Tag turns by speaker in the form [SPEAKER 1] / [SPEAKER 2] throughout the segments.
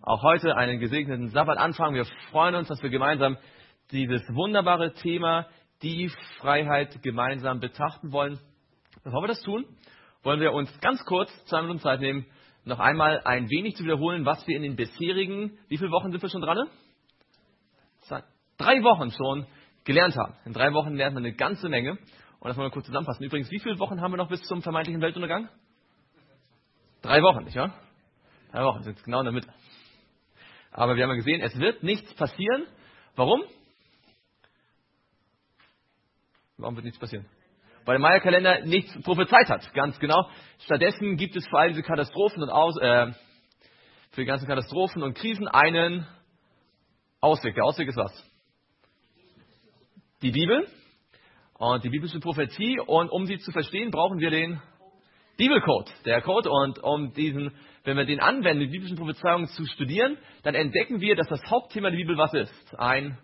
[SPEAKER 1] auch heute einen gesegneten Sabbat anfangen. Wir freuen uns, dass wir gemeinsam dieses wunderbare Thema, die Freiheit, gemeinsam betrachten wollen. Bevor wir das tun, wollen wir uns ganz kurz 2 Minuten Zeit nehmen, noch einmal ein wenig zu wiederholen, was wir in den bisherigen, wie viele Wochen sind wir schon dran? 3 Wochen schon gelernt haben. In 3 Wochen lernt man eine ganze Menge. Und das wollen wir kurz zusammenfassen. Übrigens, wie viele Wochen haben wir noch bis zum vermeintlichen Weltuntergang? 3 Wochen, nicht wahr? 3 Wochen, sind genau in der Mitte. Aber wir haben ja gesehen, es wird nichts passieren. Warum? Warum wird nichts passieren? Weil der Maya-Kalender nichts prophezeit hat, ganz genau. Stattdessen gibt es für all diese Katastrophen und für die ganzen Katastrophen und Krisen einen Ausweg. Der Ausweg ist was? Die Bibel und die biblische Prophetie. Und um sie zu verstehen, brauchen wir den Bibelcode. Der Code. Und wenn wir den anwenden, die biblischen Prophezeiungen zu studieren, dann entdecken wir, dass das Hauptthema der Bibel was ist? Ein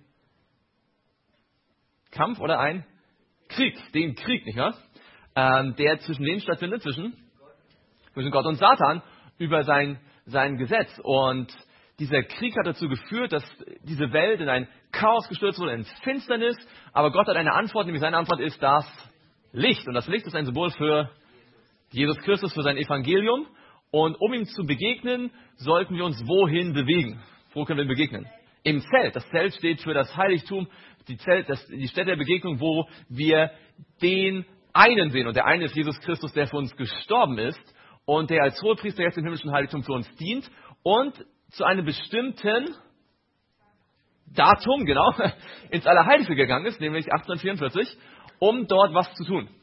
[SPEAKER 1] Kampf oder ein Krieg. Den Krieg, nicht wahr? Der zwischen denen stattfindet, zwischen Gott und Satan über sein Gesetz. Und dieser Krieg hat dazu geführt, dass diese Welt in ein Chaos gestürzt wurde, in Finsternis. Aber Gott hat eine Antwort, nämlich seine Antwort ist das Licht. Und das Licht ist ein Symbol für Jesus Christus, für sein Evangelium. Und um ihm zu begegnen, sollten wir uns wohin bewegen? Wo können wir ihm begegnen? Im Zelt. Das Zelt steht für das Heiligtum, die Stätte der Begegnung, wo wir den einen sehen. Und der eine ist Jesus Christus, der für uns gestorben ist und der als Hohepriester jetzt im himmlischen Heiligtum für uns dient und zu einem bestimmten Datum, genau, ins Allerheiligste gegangen ist, nämlich 1844, um dort was zu tun.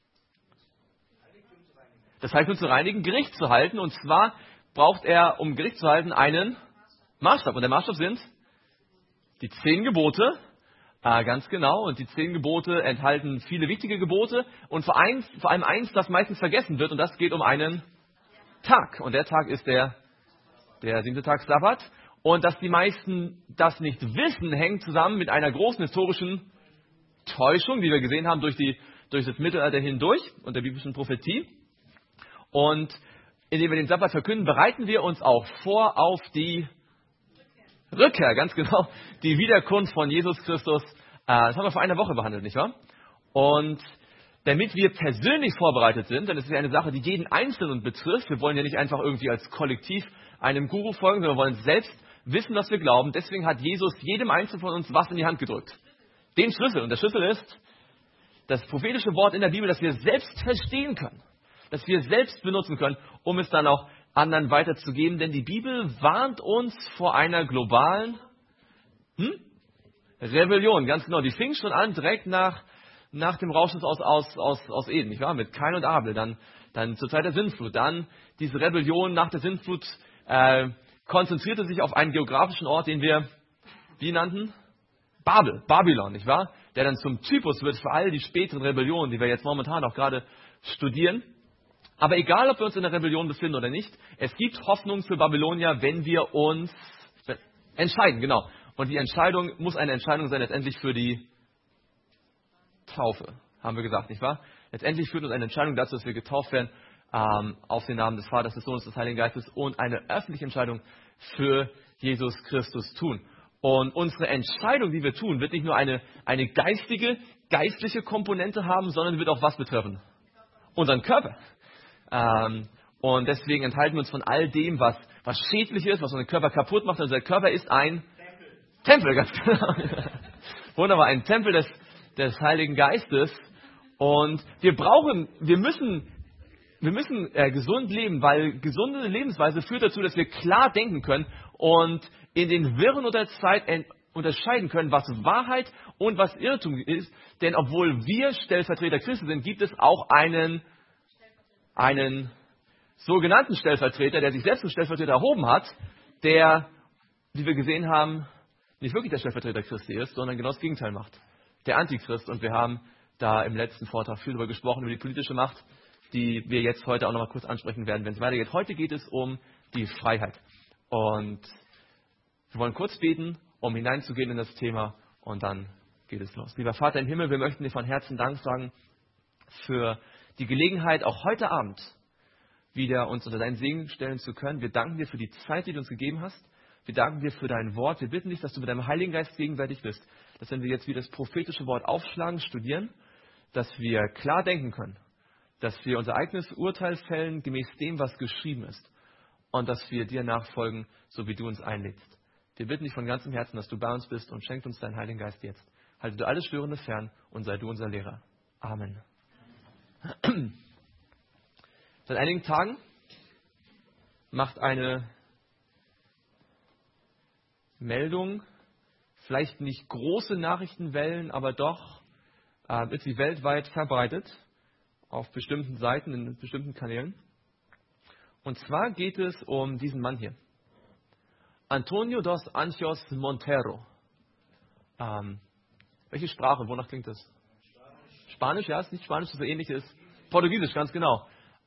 [SPEAKER 1] Das Heiligtum zu reinigen, Gericht zu halten. Und zwar braucht er, um Gericht zu halten, einen Maßstab. Und der Maßstab sind die 10 Gebote. Ganz genau. Und die 10 Gebote enthalten viele wichtige Gebote. Und vor allem eins, das meistens vergessen wird. Und das geht um einen Tag. Und der Tag ist der 7. Tag Sabbat. Und dass die meisten das nicht wissen, hängt zusammen mit einer großen historischen Täuschung, die wir gesehen haben durch das Mittelalter hindurch und der biblischen Prophetie. Und indem wir den Sabbat verkünden, bereiten wir uns auch vor auf die Rückkehr, ganz genau, die Wiederkunft von Jesus Christus. Das haben wir vor einer Woche behandelt, nicht wahr? Und damit wir persönlich vorbereitet sind, denn es ist ja eine Sache, die jeden Einzelnen betrifft, wir wollen ja nicht einfach irgendwie als Kollektiv einem Guru folgen, sondern wir wollen selbst wissen, was wir glauben. Deswegen hat Jesus jedem Einzelnen von uns was in die Hand gedrückt. Den Schlüssel. Und der Schlüssel ist das prophetische Wort in der Bibel, das wir selbst verstehen können, das wir selbst benutzen können, um es dann auch anderen weiterzugeben. Denn die Bibel warnt uns vor einer globalen Rebellion. Ganz genau. Die fing schon an direkt nach dem Rauschnis aus Eden, nicht wahr? Mit Kain und Abel. Dann zur Zeit der Sintflut. Dann diese Rebellion nach der Sintflut konzentrierte sich auf einen geografischen Ort, den wir, wie nannten? Babylon, nicht wahr? Der dann zum Typus wird für all die späteren Rebellionen, die wir jetzt momentan auch gerade studieren. Aber egal, ob wir uns in der Rebellion befinden oder nicht, es gibt Hoffnung für Babylonier, wenn wir uns entscheiden, genau. Und die Entscheidung muss eine Entscheidung sein, letztendlich für die Taufe, haben wir gesagt, nicht wahr? Letztendlich führt uns eine Entscheidung dazu, dass wir getauft werden auf den Namen des Vaters, des Sohnes, des Heiligen Geistes und eine öffentliche Entscheidung für Jesus Christus tun. Und unsere Entscheidung, die wir tun, wird nicht nur eine geistliche Komponente haben, sondern wird auch was betreffen? Unseren Körper. Und deswegen enthalten wir uns von all dem, was schädlich ist, was unseren Körper kaputt macht. Unser Körper ist ein Tempel, ganz genau. Wunderbar, ein Tempel des Heiligen Geistes. Und wir müssen gesund leben, weil gesunde Lebensweise führt dazu, dass wir klar denken können und in den Wirren unter Zeit unterscheiden können, was Wahrheit und was Irrtum ist. Denn obwohl wir Stellvertreter Christi sind, gibt es auch einen sogenannten Stellvertreter, der sich selbst zum Stellvertreter erhoben hat, der, wie wir gesehen haben, nicht wirklich der Stellvertreter Christi ist, sondern genau das Gegenteil macht. Der Antichrist. Und wir haben da im letzten Vortrag viel darüber gesprochen, über die politische Macht, die wir jetzt heute auch noch mal kurz ansprechen werden, wenn es weitergeht. Heute geht es um die Freiheit. Und wir wollen kurz beten, um hineinzugehen in das Thema und dann geht es los. Lieber Vater im Himmel, wir möchten dir von Herzen Dank sagen für die Gelegenheit, auch heute Abend wieder uns unter deinen Segen stellen zu können. Wir danken dir für die Zeit, die du uns gegeben hast, Wir danken dir für dein Wort. Wir bitten dich, dass du mit deinem Heiligen Geist gegenwärtig bist. Dass wenn wir jetzt wieder das prophetische Wort aufschlagen, studieren, dass wir klar denken können. Dass wir unser eigenes Urteil fällen, gemäß dem, was geschrieben ist. Und dass wir dir nachfolgen, so wie du uns einlädst. Wir bitten dich von ganzem Herzen, dass du bei uns bist und schenk uns deinen Heiligen Geist jetzt. Halte du alles Störende fern und sei du unser Lehrer. Amen. Seit einigen Tagen macht eine Meldung, vielleicht nicht große Nachrichtenwellen, aber doch ist sie weltweit verbreitet, auf bestimmten Seiten, in bestimmten Kanälen. Und zwar geht es um diesen Mann hier. Antonio dos Anjos Montero. Welche Sprache? Wonach klingt das? Spanisch, ja, ist nicht Spanisch, das so ähnlich ist. Portugiesisch, ganz genau.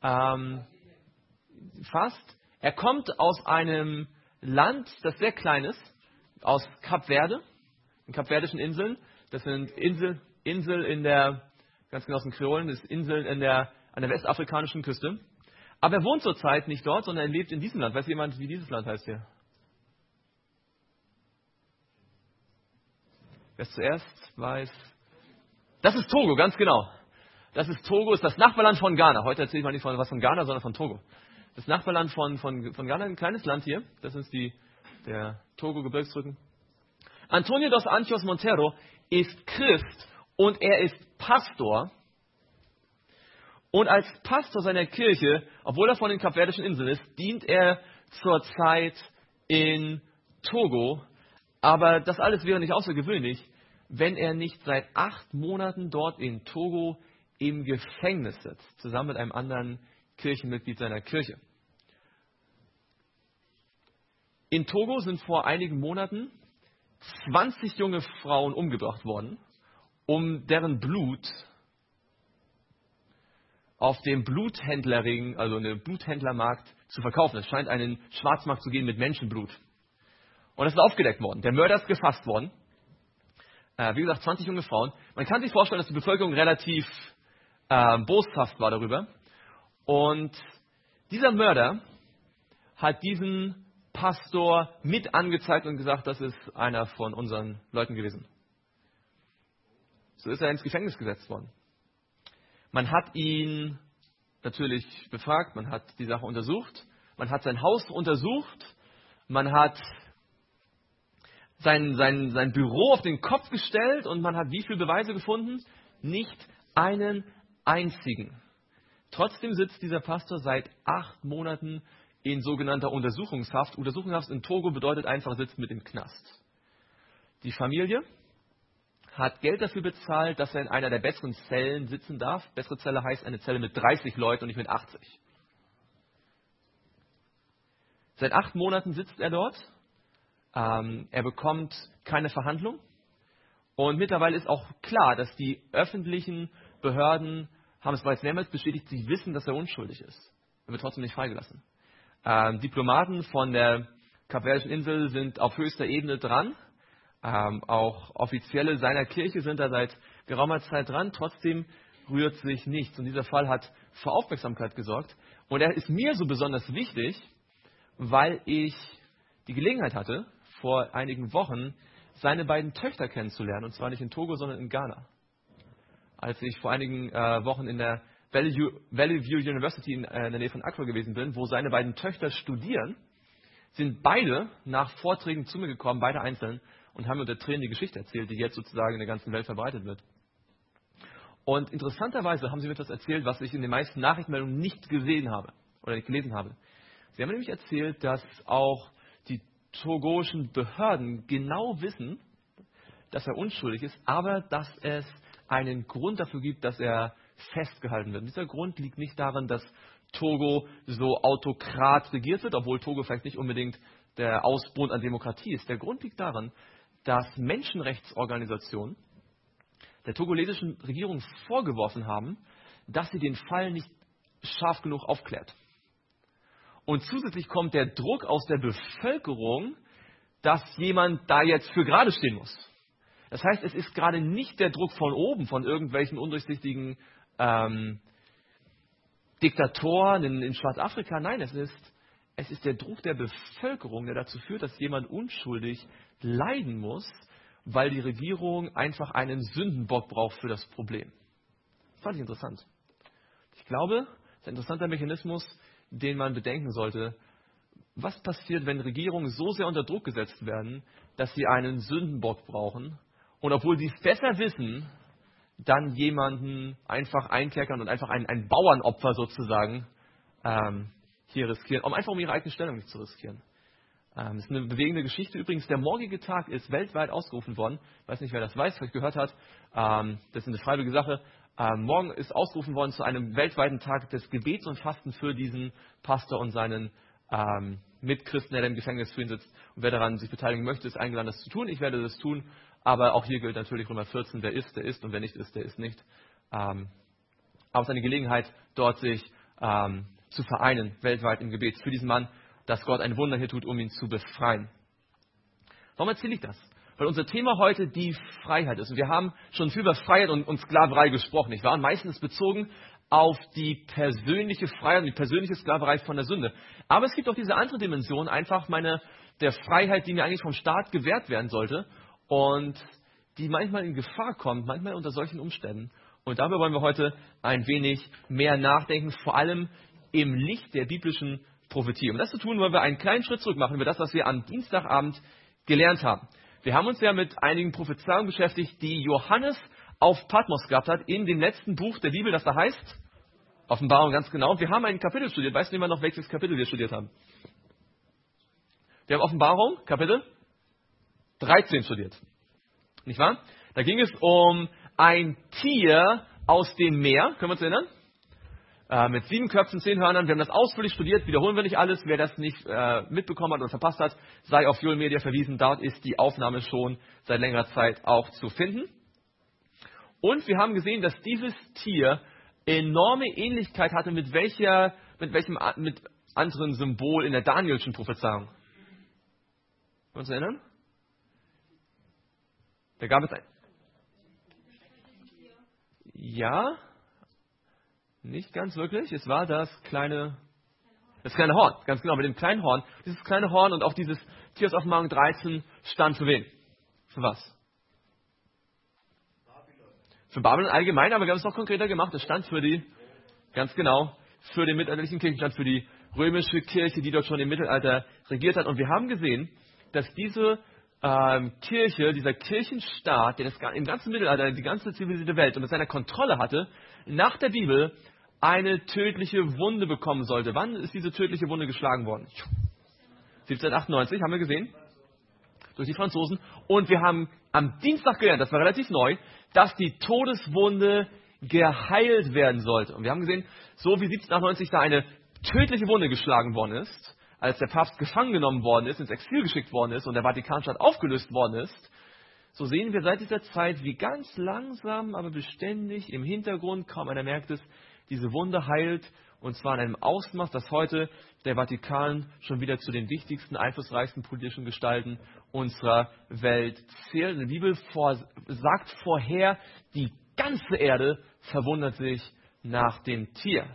[SPEAKER 1] Fast. Er kommt aus einem Land, das sehr klein ist, aus Kap Verde, den Kapverdischen Inseln. Das sind Inseln in der, ganz genau aus den Kreolen, das sind Inseln an der westafrikanischen Küste. Aber er wohnt zurzeit nicht dort, sondern er lebt in diesem Land. Weiß jemand, wie dieses Land heißt hier? Wer es zuerst weiß? Das ist Togo, ganz genau. Das ist Togo, ist das Nachbarland von Ghana. Heute erzähle ich mal nicht was von Ghana, sondern von Togo. Das Nachbarland von Ghana, ein kleines Land hier. Das ist der Togo-Gebirgsrücken. Antonio dos Anjos Montero ist Christ und er ist Pastor. Und als Pastor seiner Kirche, obwohl er von den Kapverdischen Inseln ist, dient er zurzeit in Togo. Aber das alles wäre nicht außergewöhnlich, wenn er nicht seit 8 Monaten dort in Togo im Gefängnis sitzt, zusammen mit einem anderen Kirchenmitglied seiner Kirche. In Togo sind vor einigen Monaten 20 junge Frauen umgebracht worden, um deren Blut auf dem Bluthändlerring, also einem Bluthändlermarkt, zu verkaufen. Es scheint einen Schwarzmarkt zu geben mit Menschenblut. Und das ist aufgedeckt worden. Der Mörder ist gefasst worden. Wie gesagt, 20 junge Frauen. Man kann sich vorstellen, dass die Bevölkerung relativ boshaft war darüber. Und dieser Mörder hat diesen Pastor mit angezeigt und gesagt, das ist einer von unseren Leuten gewesen. So ist er ins Gefängnis gesetzt worden. Man hat ihn natürlich befragt, man hat die Sache untersucht, man hat sein Haus untersucht, man hat sein Büro auf den Kopf gestellt und man hat wie viele Beweise gefunden? Nicht einen einzigen. Trotzdem sitzt dieser Pastor seit 8 Monaten in sogenannter Untersuchungshaft. Untersuchungshaft in Togo bedeutet einfach sitzt mit im Knast. Die Familie hat Geld dafür bezahlt, dass er in einer der besseren Zellen sitzen darf. Bessere Zelle heißt eine Zelle mit 30 Leuten und nicht mit 80. Seit 8 Monaten sitzt er dort. Er bekommt keine Verhandlung. Und mittlerweile ist auch klar, dass die öffentlichen Behörden haben es bereits mehrmals bestätigt, sie wissen, dass er unschuldig ist. Er wird trotzdem nicht freigelassen. Diplomaten von der Kapverdischen Insel sind auf höchster Ebene dran. Auch Offizielle seiner Kirche sind da seit geraumer Zeit dran. Trotzdem rührt sich nichts. Und dieser Fall hat für Aufmerksamkeit gesorgt. Und er ist mir so besonders wichtig, weil ich die Gelegenheit hatte, vor einigen Wochen seine beiden Töchter kennenzulernen. Und zwar nicht in Togo, sondern in Ghana. Als ich vor einigen Wochen in der Valley View University in der Nähe von Accra gewesen bin, wo seine beiden Töchter studieren, sind beide nach Vorträgen zu mir gekommen, beide einzeln, und haben mir unter Tränen die Geschichte erzählt, die jetzt sozusagen in der ganzen Welt verbreitet wird. Und interessanterweise haben sie mir etwas erzählt, was ich in den meisten Nachrichtenmeldungen nicht gesehen habe oder nicht gelesen habe. Sie haben mir nämlich erzählt, dass auch die togoischen Behörden genau wissen, dass er unschuldig ist, aber dass es einen Grund dafür gibt, dass er festgehalten wird. Und dieser Grund liegt nicht darin, dass Togo so autokrat regiert wird, obwohl Togo vielleicht nicht unbedingt der Ausbund an Demokratie ist. Der Grund liegt darin, dass Menschenrechtsorganisationen der togolesischen Regierung vorgeworfen haben, dass sie den Fall nicht scharf genug aufklärt. Und zusätzlich kommt der Druck aus der Bevölkerung, dass jemand da jetzt für gerade stehen muss. Das heißt, es ist gerade nicht der Druck von oben, von irgendwelchen undurchsichtigen Diktatoren in Schwarzafrika. Nein, es ist es ist der Druck der Bevölkerung, der dazu führt, dass jemand unschuldig leiden muss, weil die Regierung einfach einen Sündenbock braucht für das Problem. Das fand ich interessant. Ich glaube, das ist ein interessanter Mechanismus, den man bedenken sollte. Was passiert, wenn Regierungen so sehr unter Druck gesetzt werden, dass sie einen Sündenbock brauchen und obwohl sie es besser wissen, dann jemanden einfach einkerkern und einfach ein Bauernopfer sozusagen hier riskieren, um ihre eigene Stellung nicht zu riskieren. Das ist eine bewegende Geschichte. Übrigens, der morgige Tag ist weltweit ausgerufen worden. Ich weiß nicht, wer das weiß, vielleicht gehört hat. Das ist eine freiwillige Sache. Morgen ist ausgerufen worden zu einem weltweiten Tag des Gebets und Fasten für diesen Pastor und seinen Mitchristen, der im Gefängnis für ihn sitzt. Und wer daran sich beteiligen möchte, ist eingeladen, das zu tun. Ich werde das tun. Aber auch hier gilt natürlich Römer 14, wer ist, der ist. Und wer nicht ist, der ist nicht. Aber es ist eine Gelegenheit, dort sich zu vereinen, weltweit im Gebet für diesen Mann, dass Gott ein Wunder hier tut, um ihn zu befreien. Warum erzähle ich das? Weil unser Thema heute die Freiheit ist. Und wir haben schon viel über Freiheit und Sklaverei gesprochen, nicht wahr? Und meistens bezogen auf die persönliche Freiheit und die persönliche Sklaverei von der Sünde. Aber es gibt auch diese andere Dimension, einfach der Freiheit, die mir eigentlich vom Staat gewährt werden sollte und die manchmal in Gefahr kommt, manchmal unter solchen Umständen. Und darüber wollen wir heute ein wenig mehr nachdenken, vor allem im Licht der biblischen Prophetie. Um das zu tun, wollen wir einen kleinen Schritt zurück machen über das, was wir am Dienstagabend gelernt haben. Wir haben uns ja mit einigen Prophezeiungen beschäftigt, die Johannes auf Patmos gehabt hat, in dem letzten Buch der Bibel, das da heißt Offenbarung, ganz genau. Wir haben ein Kapitel studiert. Weiß niemand noch, welches Kapitel wir studiert haben? Wir haben Offenbarung, Kapitel 13 studiert. Nicht wahr? Da ging es um ein Tier aus dem Meer. Können wir uns erinnern? Mit 7 Köpfen, 10 Hörnern. Wir haben das ausführlich studiert, wiederholen wir nicht alles. Wer das nicht mitbekommen hat oder verpasst hat, sei auf Joel Media verwiesen. Dort ist die Aufnahme schon seit längerer Zeit auch zu finden. Und wir haben gesehen, dass dieses Tier enorme Ähnlichkeit hatte mit welchem anderen Symbol in der Danielschen Prophezeiung. Können wir uns erinnern? Da gab es ein... Ja... Nicht ganz wirklich. Es war das kleine Horn. Ganz genau, mit dem kleinen Horn. Dieses kleine Horn und auch dieses Tier aus Offenbarung 13 stand für wen? Für was? Für Babylon allgemein, aber wir haben es noch konkreter gemacht. Es stand für ganz genau, für den mittelalterlichen Kirchenstand, für die römische Kirche, die dort schon im Mittelalter regiert hat. Und wir haben gesehen, dass diese Kirche, dieser Kirchenstaat, der im ganzen Mittelalter die ganze zivilisierte Welt unter seiner Kontrolle hatte, nach der Bibel eine tödliche Wunde bekommen sollte. Wann ist diese tödliche Wunde geschlagen worden? 1798, haben wir gesehen. Durch die Franzosen. Und wir haben am Dienstag gelernt, das war relativ neu, dass die Todeswunde geheilt werden sollte. Und wir haben gesehen, so wie 1798 da eine tödliche Wunde geschlagen worden ist, als der Papst gefangen genommen worden ist, ins Exil geschickt worden ist und der Vatikanstaat aufgelöst worden ist, so sehen wir seit dieser Zeit, wie ganz langsam, aber beständig im Hintergrund, kaum einer merkt es, diese Wunde heilt, und zwar in einem Ausmaß, dass heute der Vatikan schon wieder zu den wichtigsten, einflussreichsten politischen Gestalten unserer Welt zählt. Die Bibel sagt vorher, die ganze Erde verwundert sich nach dem Tier.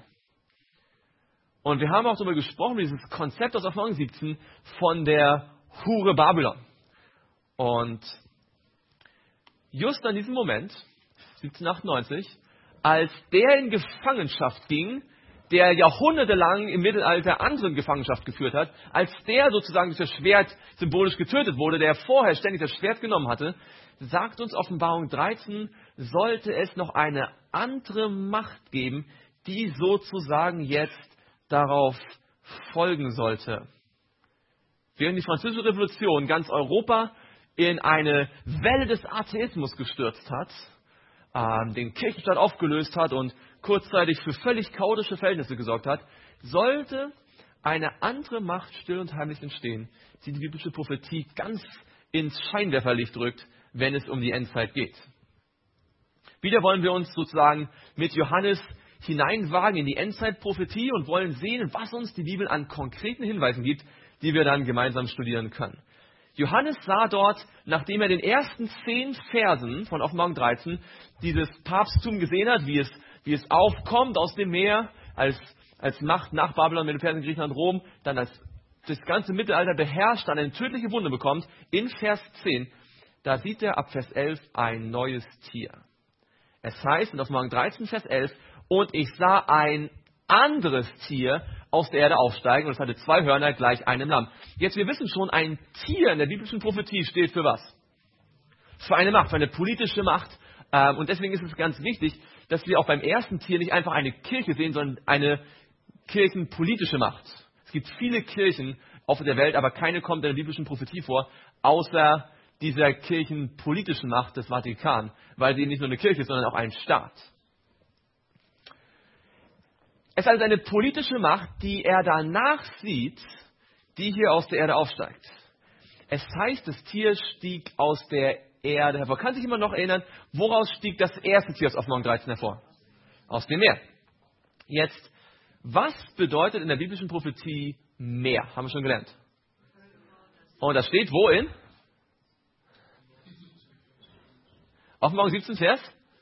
[SPEAKER 1] Und wir haben auch darüber gesprochen, dieses Konzept aus Offenbarung 17 von der Hure Babylon. Und just an diesem Moment, 1798, als der in Gefangenschaft ging, der jahrhundertelang im Mittelalter andere in Gefangenschaft geführt hat, als der sozusagen durch das Schwert symbolisch getötet wurde, der vorher ständig das Schwert genommen hatte, sagt uns Offenbarung 13, sollte es noch eine andere Macht geben, die sozusagen jetzt darauf folgen sollte. Während die Französische Revolution ganz Europa in eine Welle des Atheismus gestürzt hat, den Kirchenstaat aufgelöst hat und kurzzeitig für völlig chaotische Verhältnisse gesorgt hat, sollte eine andere Macht still und heimlich entstehen, die die biblische Prophetie ganz ins Scheinwerferlicht rückt, wenn es um die Endzeit geht. Wieder wollen wir uns sozusagen mit Johannes hineinwagen in die Endzeitprophetie und wollen sehen, was uns die Bibel an konkreten Hinweisen gibt, die wir dann gemeinsam studieren können. Johannes sah dort, nachdem er den ersten 10 Versen von Offenbarung 13 dieses Papsttum gesehen hat, wie es aufkommt aus dem Meer als Macht nach Babylon, Medo-Persien, Griechenland, Rom, dann als das ganze Mittelalter beherrscht, dann eine tödliche Wunde bekommt, in Vers 10, da sieht er ab Vers 11 ein neues Tier. Es heißt in Offenbarung 13, Vers 11, und ich sah ein anderes Tier aus der Erde aufsteigen und es hatte 2 Hörner gleich einem Lamm. Jetzt, wir wissen schon, ein Tier in der biblischen Prophetie steht für was? Für eine Macht, für eine politische Macht. Und deswegen ist es ganz wichtig, dass wir auch beim ersten Tier nicht einfach eine Kirche sehen, sondern eine kirchenpolitische Macht. Es gibt viele Kirchen auf der Welt, aber keine kommt in der biblischen Prophetie vor, außer dieser kirchenpolitischen Macht des Vatikan, weil sie nicht nur eine Kirche ist, sondern auch ein Staat. Es ist also eine politische Macht, die er danach sieht, die hier aus der Erde aufsteigt. Es heißt, das Tier stieg aus der Erde hervor. Kann sich immer noch erinnern, woraus stieg das erste Tier aus Offenbarung 13 hervor? Aus dem Meer. Jetzt, was bedeutet in der biblischen Prophetie Meer? Haben wir schon gelernt. Und das steht wo in? Offenbarung 17 Vers?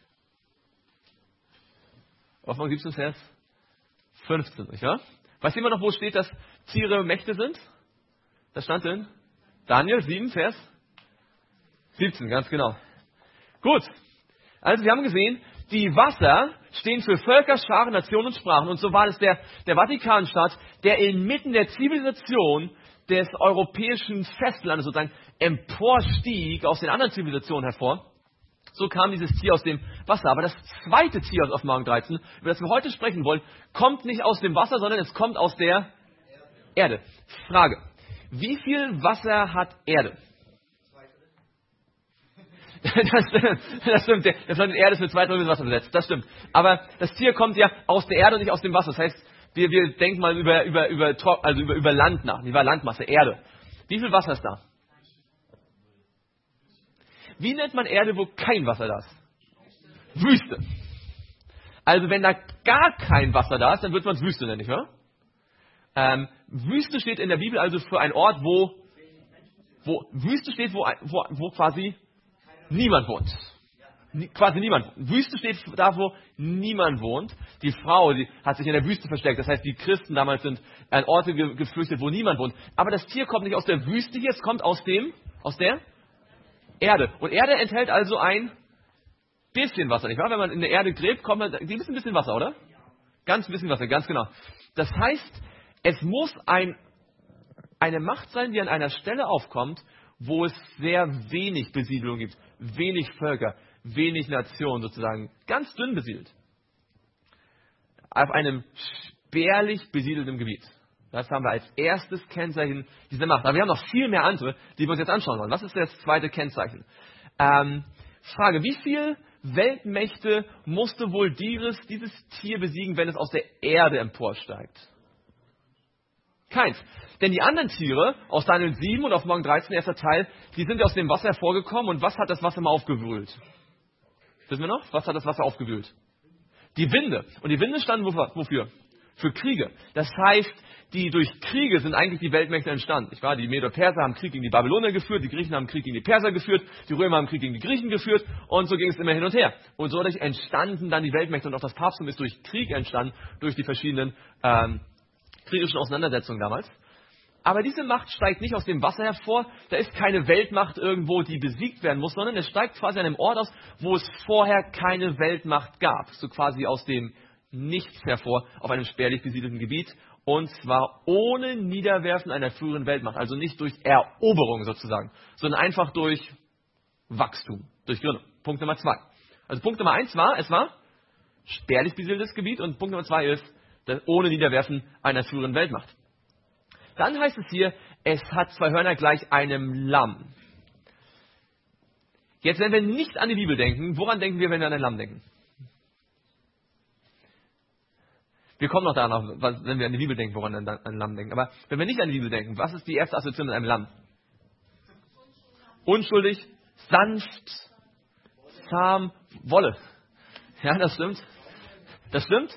[SPEAKER 1] Offenbarung 17 Vers 15, nicht wahr? Weiß jemand noch, wo steht, dass Tiere Mächte sind? Das stand in Daniel 7 Vers 17, ganz genau. Gut, also wir haben gesehen, die Wasser stehen für Völker, Scharen, Nationen und Sprachen. Und so war es der Vatikanstaat, der inmitten der Zivilisation des europäischen Festlandes sozusagen emporstieg aus den anderen Zivilisationen hervor. So kam dieses Tier aus dem Wasser. Aber das zweite Tier aus Offenbarung 13, über das wir heute sprechen wollen, kommt nicht aus dem Wasser, sondern es kommt aus der Erde. Frage, wie viel Wasser hat Erde? Das stimmt. Das hat die Erde für 2 Drittel Wasser besetzt. Das stimmt. Aber das Tier kommt ja aus der Erde und nicht aus dem Wasser. Das heißt, wir denken mal über Land nach. Wie war Landmasse? Erde. Wie viel Wasser ist da? Wie nennt man Erde, wo kein Wasser da ist? Wüste. Also wenn da gar kein Wasser da ist, dann wird man es Wüste nennen, nicht wahr? Wüste steht in der Bibel also für einen Ort, wo Wüste steht, wo quasi niemand wohnt. Quasi niemand. Wüste steht da, wo niemand wohnt. Die Frau, die hat sich in der Wüste versteckt. Das heißt, die Christen damals sind an Orte geflüchtet, wo niemand wohnt. Aber das Tier kommt nicht aus der Wüste hier, es kommt aus der Erde. Und Erde enthält also ein bisschen Wasser, nicht wahr? Wenn man in der Erde gräbt, kommt man, ein bisschen Wasser, oder? Ganz ein bisschen Wasser, ganz genau. Das heißt, es muss eine Macht sein, die an einer Stelle aufkommt, wo es sehr wenig Besiedlung gibt, wenig Völker, wenig Nationen sozusagen, ganz dünn besiedelt. Auf einem spärlich besiedelten Gebiet. Das haben wir als erstes Kennzeichen dieser Macht. Aber wir haben noch viel mehr andere, die wir uns jetzt anschauen wollen. Was ist das zweite Kennzeichen? Frage, wie viele Weltmächte musste wohl dieses Tier besiegen, wenn es aus der Erde emporsteigt? Keins. Denn die anderen Tiere aus Daniel 7 und Offenbarung 13, erster Teil, die sind aus dem Wasser hervorgekommen. Und was hat das Wasser mal aufgewühlt? Wissen wir noch? Was hat das Wasser aufgewühlt? Die Winde. Und die Winde standen wofür? Für Kriege. Das heißt, durch Kriege sind eigentlich die Weltmächte entstanden. Nicht wahr? Die Medo-Perser haben Krieg gegen die Babylonier geführt, die Griechen haben Krieg gegen die Perser geführt, die Römer haben Krieg gegen die Griechen geführt und so ging es immer hin und her. Und so entstanden dann die Weltmächte und auch das Papsttum ist durch Krieg entstanden, durch die verschiedenen kriegischen Auseinandersetzungen damals. Aber diese Macht steigt nicht aus dem Wasser hervor, da ist keine Weltmacht irgendwo, die besiegt werden muss, sondern es steigt quasi an einem Ort aus, wo es vorher keine Weltmacht gab. So quasi aus dem Nichts hervor, auf einem spärlich besiedelten Gebiet. Und zwar ohne Niederwerfen einer früheren Weltmacht. Also nicht durch Eroberung sozusagen, sondern einfach durch Wachstum, durch Gründung. Punkt Nummer 2. Also Punkt Nummer 1 war, es war spärlich besiedeltes Gebiet und Punkt Nummer 2 ist, das ohne Niederwerfen einer früheren Weltmacht. Dann heißt es hier, es hat 2 Hörner gleich einem Lamm. Jetzt, wenn wir nicht an die Bibel denken, woran denken wir, wenn wir an ein Lamm denken? Wir kommen noch danach, wenn wir an die Bibel denken, woran wir an ein Lamm denken. Aber wenn wir nicht an die Bibel denken, was ist die erste Assoziation mit einem Lamm? Unschuldig, sanft, zahm, Wolle. Ja, das stimmt. Das stimmt.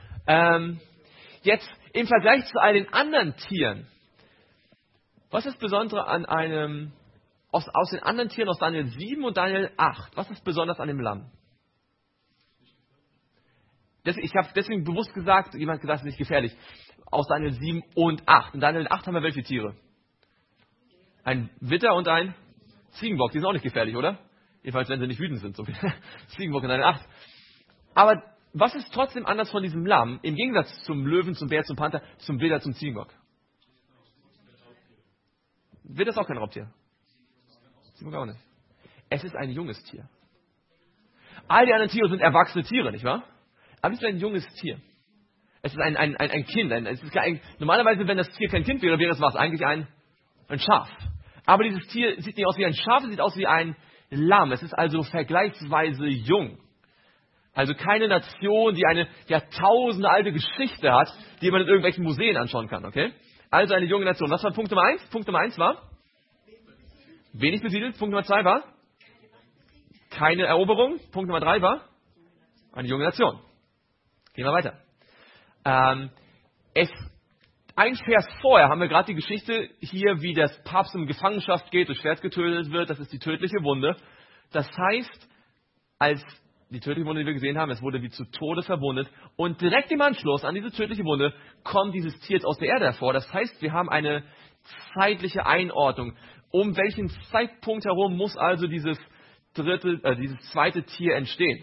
[SPEAKER 1] Jetzt im Vergleich zu all den anderen Tieren, was ist Besondere an aus den anderen Tieren aus Daniel 7 und Daniel 8, was ist besonders an dem Lamm? Ich habe deswegen bewusst gesagt, jemand hat gesagt, das ist nicht gefährlich. Aus Daniel 7 und 8. In Daniel 8 haben wir welche Tiere? Ein Witter und ein Ziegenbock. Die sind auch nicht gefährlich, oder? Jedenfalls, wenn sie nicht wütend sind. So wie Ziegenbock in Daniel 8. Aber was ist trotzdem anders von diesem Lamm, im Gegensatz zum Löwen, zum Bär, zum Panther, zum Widder, zum Ziegenbock? Widder ist auch kein Raubtier. Ziegenbock auch nicht. Es ist ein junges Tier. All die anderen Tiere sind erwachsene Tiere, nicht wahr? Aber es ist ein junges Tier. Es ist ein Kind. Normalerweise, wenn das Tier kein Kind wäre, wäre es was? Eigentlich ein Schaf. Aber dieses Tier sieht nicht aus wie ein Schaf, es sieht aus wie ein Lamm. Es ist also vergleichsweise jung. Also keine Nation, die eine jahrtausendealte Geschichte hat, die man in irgendwelchen Museen anschauen kann, okay? Also eine junge Nation. Was war Punkt Nummer 1? Punkt Nummer 1 war wenig besiedelt. Punkt Nummer 2 war keine Eroberung. Punkt Nummer 3 war eine junge Nation. Gehen wir weiter. Ein Vers vorher haben wir gerade die Geschichte hier, wie das Papst in Gefangenschaft geht, durch Schwert getötet wird. Das ist die tödliche Wunde. Das heißt, als die tödliche Wunde, die wir gesehen haben, es wurde wie zu Tode verwundet. Und direkt im Anschluss an diese tödliche Wunde kommt dieses Tier jetzt aus der Erde hervor. Das heißt, wir haben eine zeitliche Einordnung. Um welchen Zeitpunkt herum muss also dieses zweite Tier entstehen?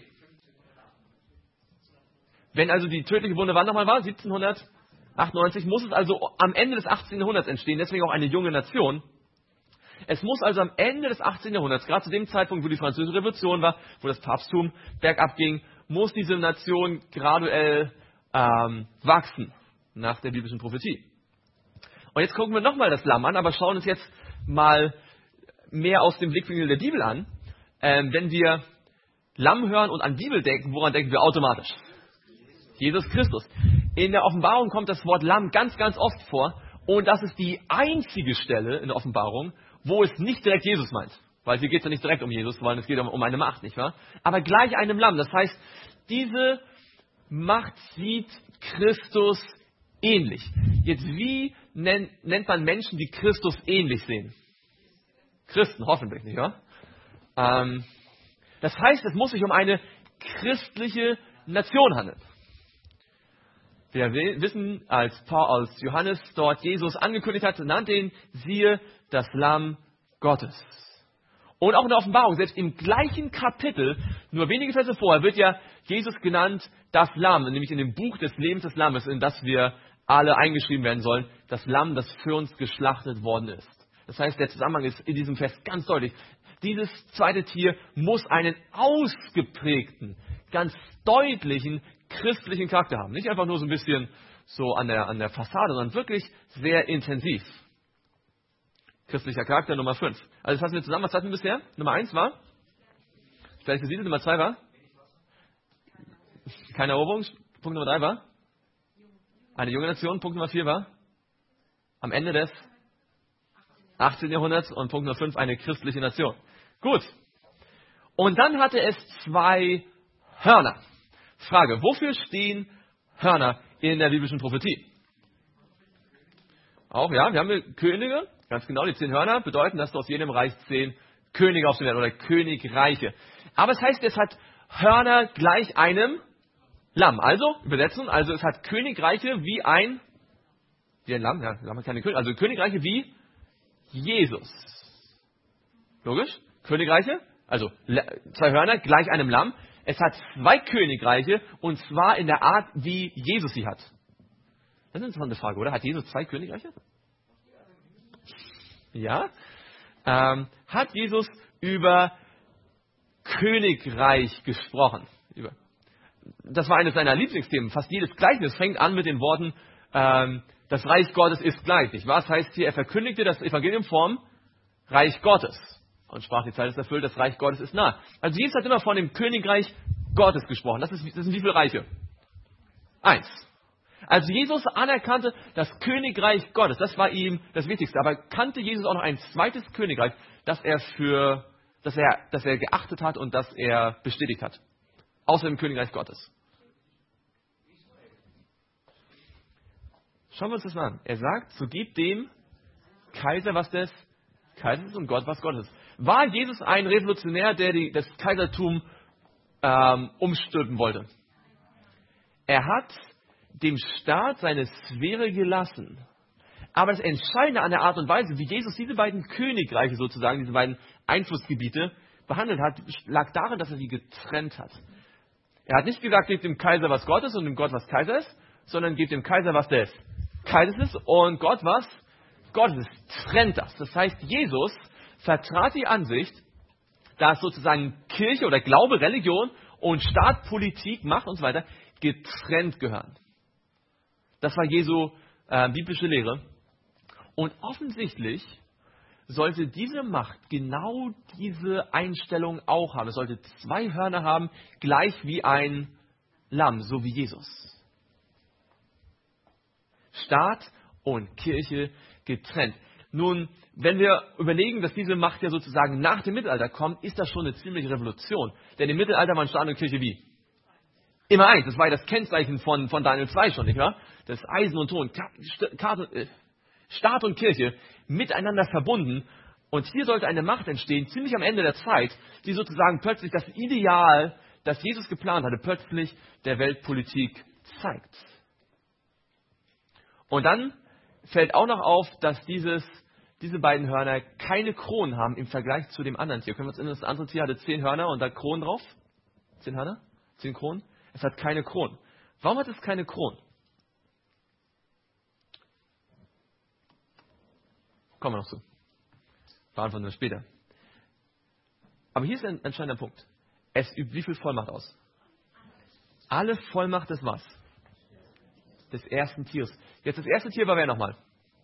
[SPEAKER 1] Wenn also die tödliche Wunde wann nochmal war? 1798, muss es also am Ende des 18. Jahrhunderts entstehen, deswegen auch eine junge Nation. Es muss also am Ende des 18. Jahrhunderts, gerade zu dem Zeitpunkt, wo die Französische Revolution war, wo das Papsttum bergab ging, muss diese Nation graduell wachsen, nach der biblischen Prophetie. Und jetzt gucken wir nochmal das Lamm an, aber schauen uns jetzt mal mehr aus dem Blickwinkel der Bibel an. Wenn wir Lamm hören und an Bibel denken, woran denken wir automatisch? Jesus Christus. In der Offenbarung kommt das Wort Lamm ganz, ganz oft vor. Und das ist die einzige Stelle in der Offenbarung, wo es nicht direkt Jesus meint. Weil hier geht es ja nicht direkt um Jesus, weil es geht um eine Macht, nicht wahr? Aber gleich einem Lamm. Das heißt, diese Macht sieht Christus ähnlich. Jetzt, wie nennt man Menschen, die Christus ähnlich sehen? Christen, hoffentlich, nicht wahr? Das heißt, es muss sich um eine christliche Nation handeln. Wir wissen, als Johannes dort Jesus angekündigt hat, nannte ihn, siehe, das Lamm Gottes. Und auch in der Offenbarung, selbst im gleichen Kapitel, nur wenige Verse vorher, wird ja Jesus genannt, das Lamm, nämlich in dem Buch des Lebens des Lammes, in das wir alle eingeschrieben werden sollen, das Lamm, das für uns geschlachtet worden ist. Das heißt, der Zusammenhang ist in diesem Vers ganz deutlich. Dieses zweite Tier muss einen ausgeprägten, ganz deutlichen christlichen Charakter haben. Nicht einfach nur so ein bisschen so an der Fassade, sondern wirklich sehr intensiv. Christlicher Charakter Nummer 5. Also das fassen wir zusammen. Was hatten wir bisher? Nummer 1 war vielleicht besiedelt. Nummer 2 war keine Eroberung. Punkt Nummer 3 war eine junge Nation. Punkt Nummer 4 war am Ende des 18. Jahrhunderts. Und Punkt Nummer 5 eine christliche Nation. Gut. Und dann hatte es 2 Hörner. Frage, wofür stehen Hörner in der biblischen Prophetie? Auch, ja, wir haben Könige, ganz genau, die 10 Hörner bedeuten, dass aus jedem Reich 10 Könige aufstehen werden oder Königreiche. Aber es heißt, es hat Hörner gleich einem Lamm. Also, Übersetzung, also es hat Königreiche wie ein Lamm, ja, Lamm hat keine Könige, also Königreiche wie Jesus. Logisch? Königreiche, also 2 Hörner gleich einem Lamm. Es hat 2 Königreiche, und zwar in der Art, wie Jesus sie hat. Das ist eine interessante Frage, oder? Hat Jesus 2 Königreiche? Ja. Hat Jesus über Königreich gesprochen? Das war eines seiner Lieblingsthemen. Fast jedes Gleichnis fängt an mit den Worten, das Reich Gottes ist gleich. Nicht wahr? Das heißt hier, er verkündigte das Evangelium vom Reich Gottes. Und sprach, die Zeit ist erfüllt, das Reich Gottes ist nah. Also Jesus hat immer von dem Königreich Gottes gesprochen. Das sind wie viele Reiche? 1. Also Jesus anerkannte das Königreich Gottes. Das war ihm das Wichtigste. Aber kannte Jesus auch noch ein zweites Königreich, das er geachtet hat und das er bestätigt hat. Außer dem Königreich Gottes. Schauen wir uns das mal an. Er sagt, so gibt dem Kaiser, was des Kaisers ist, und Gott, was Gottes ist. War Jesus ein Revolutionär, der das Kaisertum umstülpen wollte? Er hat dem Staat seine Sphäre gelassen. Aber das Entscheidende an der Art und Weise, wie Jesus diese beiden Königreiche sozusagen, diese beiden Einflussgebiete behandelt hat, lag darin, dass er sie getrennt hat. Er hat nicht gesagt, gebt dem Kaiser, was Gott ist und dem Gott, was Kaiser ist, sondern gebt dem Kaiser, was des Kaisers ist und Gott, was Gott ist. Trennt das. Das heißt, Jesus vertrat die Ansicht, dass sozusagen Kirche oder Glaube, Religion und Staat, Politik, Macht und so weiter getrennt gehören. Das war Jesu biblische Lehre. Und offensichtlich sollte diese Macht genau diese Einstellung auch haben. Es sollte zwei Hörner haben, gleich wie ein Lamm, so wie Jesus. Staat und Kirche getrennt. Nun, wenn wir überlegen, dass diese Macht ja sozusagen nach dem Mittelalter kommt, ist das schon eine ziemliche Revolution. Denn im Mittelalter waren Staat und Kirche wie? Immer eins. Das war ja das Kennzeichen von Daniel 2 schon, nicht wahr? Das Eisen und Ton. Staat und Kirche miteinander verbunden. Und hier sollte eine Macht entstehen, ziemlich am Ende der Zeit, die sozusagen plötzlich das Ideal, das Jesus geplant hatte, plötzlich der Weltpolitik zeigt. Und dann fällt auch noch auf, dass diese beiden Hörner keine Kronen haben im Vergleich zu dem anderen Tier. Können wir uns erinnern, das andere Tier hatte 10 Hörner und da Kronen drauf? 10 Hörner? 10 Kronen? Es hat keine Kronen. Warum hat es keine Kronen? Kommen wir noch zu. Beantworten wir später. Aber hier ist ein entscheidender Punkt. Es übt wie viel Vollmacht aus? Alle Vollmacht des was? Des ersten Tieres. Jetzt das erste Tier war wer nochmal?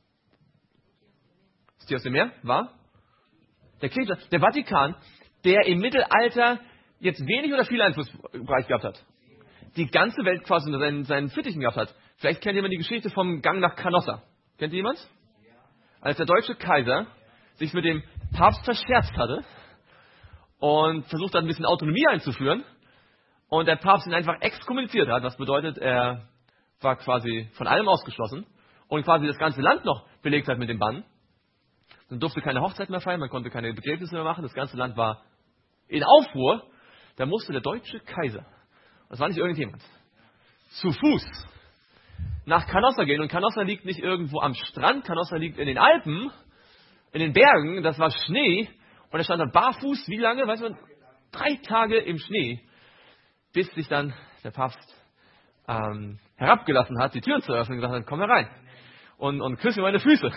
[SPEAKER 1] Das Tier aus dem Meer war? Der Kaiser, der Vatikan, der im Mittelalter jetzt wenig oder viel Einflussbereich gehabt hat. Die ganze Welt quasi unter seinen Fittichen gehabt hat. Vielleicht kennt jemand die Geschichte vom Gang nach Canossa. Kennt jemand? Als der deutsche Kaiser sich mit dem Papst verscherzt hatte und versucht hat, ein bisschen Autonomie einzuführen und der Papst ihn einfach exkommuniziert hat, was bedeutet, er war quasi von allem ausgeschlossen und quasi das ganze Land noch belegt hat mit dem Bann. Man durfte keine Hochzeit mehr feiern, man konnte keine Begräbnisse mehr machen, das ganze Land war in Aufruhr. Da musste der deutsche Kaiser, das war nicht irgendjemand, zu Fuß nach Canossa gehen. Und Canossa liegt nicht irgendwo am Strand, Canossa liegt in den Alpen, in den Bergen, das war Schnee. Und er stand dann barfuß, wie lange? Weiß man, 3 Tage im Schnee, bis sich dann der Papst herabgelassen hat, die Türen zu öffnen und gesagt hat, komm herein und küsse meine Füße.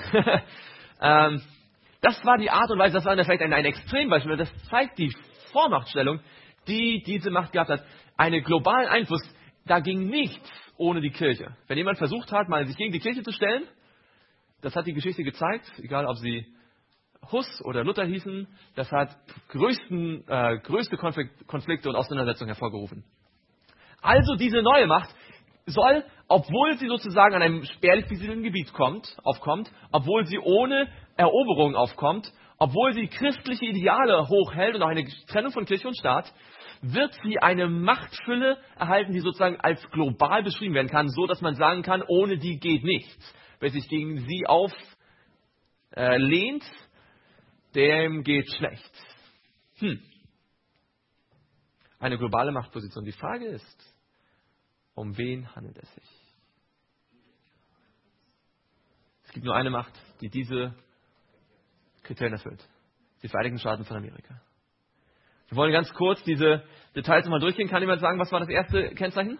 [SPEAKER 1] Das war die Art und Weise, das war vielleicht ein Extrembeispiel, das zeigt die Vormachtstellung, die diese Macht gehabt hat. Einen globalen Einfluss, da ging nichts ohne die Kirche. Wenn jemand versucht hat, mal sich gegen die Kirche zu stellen, das hat die Geschichte gezeigt, egal ob sie Hus oder Luther hießen, das hat größte Konflikte und Auseinandersetzungen hervorgerufen. Also diese neue Macht soll, obwohl sie sozusagen an einem spärlich besiedelten Gebiet aufkommt, obwohl sie ohne Eroberung aufkommt, obwohl sie christliche Ideale hochhält und auch eine Trennung von Kirche und Staat, wird sie eine Machtfülle erhalten, die sozusagen als global beschrieben werden kann, so dass man sagen kann, ohne die geht nichts. Wer sich gegen sie auflehnt, dem geht schlecht. Eine globale Machtposition. Die Frage ist, um wen handelt es sich? Es gibt nur eine Macht, die diese Kriterien erfüllt. Die Vereinigten Staaten von Amerika. Wir wollen ganz kurz diese Details nochmal durchgehen. Kann jemand sagen, was war das erste Kennzeichen?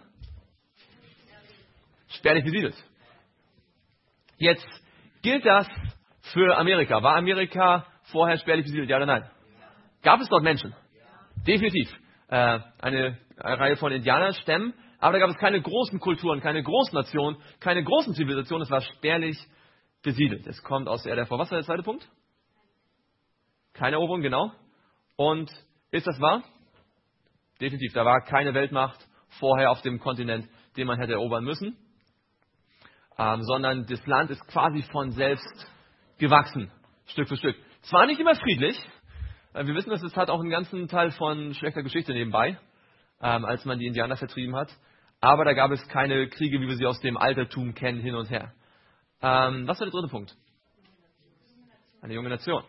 [SPEAKER 1] Spärlich besiedelt. Jetzt gilt das für Amerika. War Amerika vorher spärlich besiedelt, ja oder nein? Gab es dort Menschen? Definitiv. Eine Reihe von Indianerstämmen, aber da gab es keine großen Kulturen, keine großen Nationen, keine großen Zivilisationen. Es war spärlich besiedelt. Es kommt aus der Erde hervor. Was war der zweite Punkt? Keine Eroberung, genau. Und ist das wahr? Definitiv. Da war keine Weltmacht vorher auf dem Kontinent, den man hätte erobern müssen, sondern das Land ist quasi von selbst gewachsen, Stück für Stück. Zwar nicht immer friedlich, wir wissen, dass es hat auch einen ganzen Teil von schlechter Geschichte nebenbei, als man die Indianer vertrieben hat, aber da gab es keine Kriege, wie wir sie aus dem Altertum kennen, hin und her. Was war der dritte Punkt? Eine junge Nation.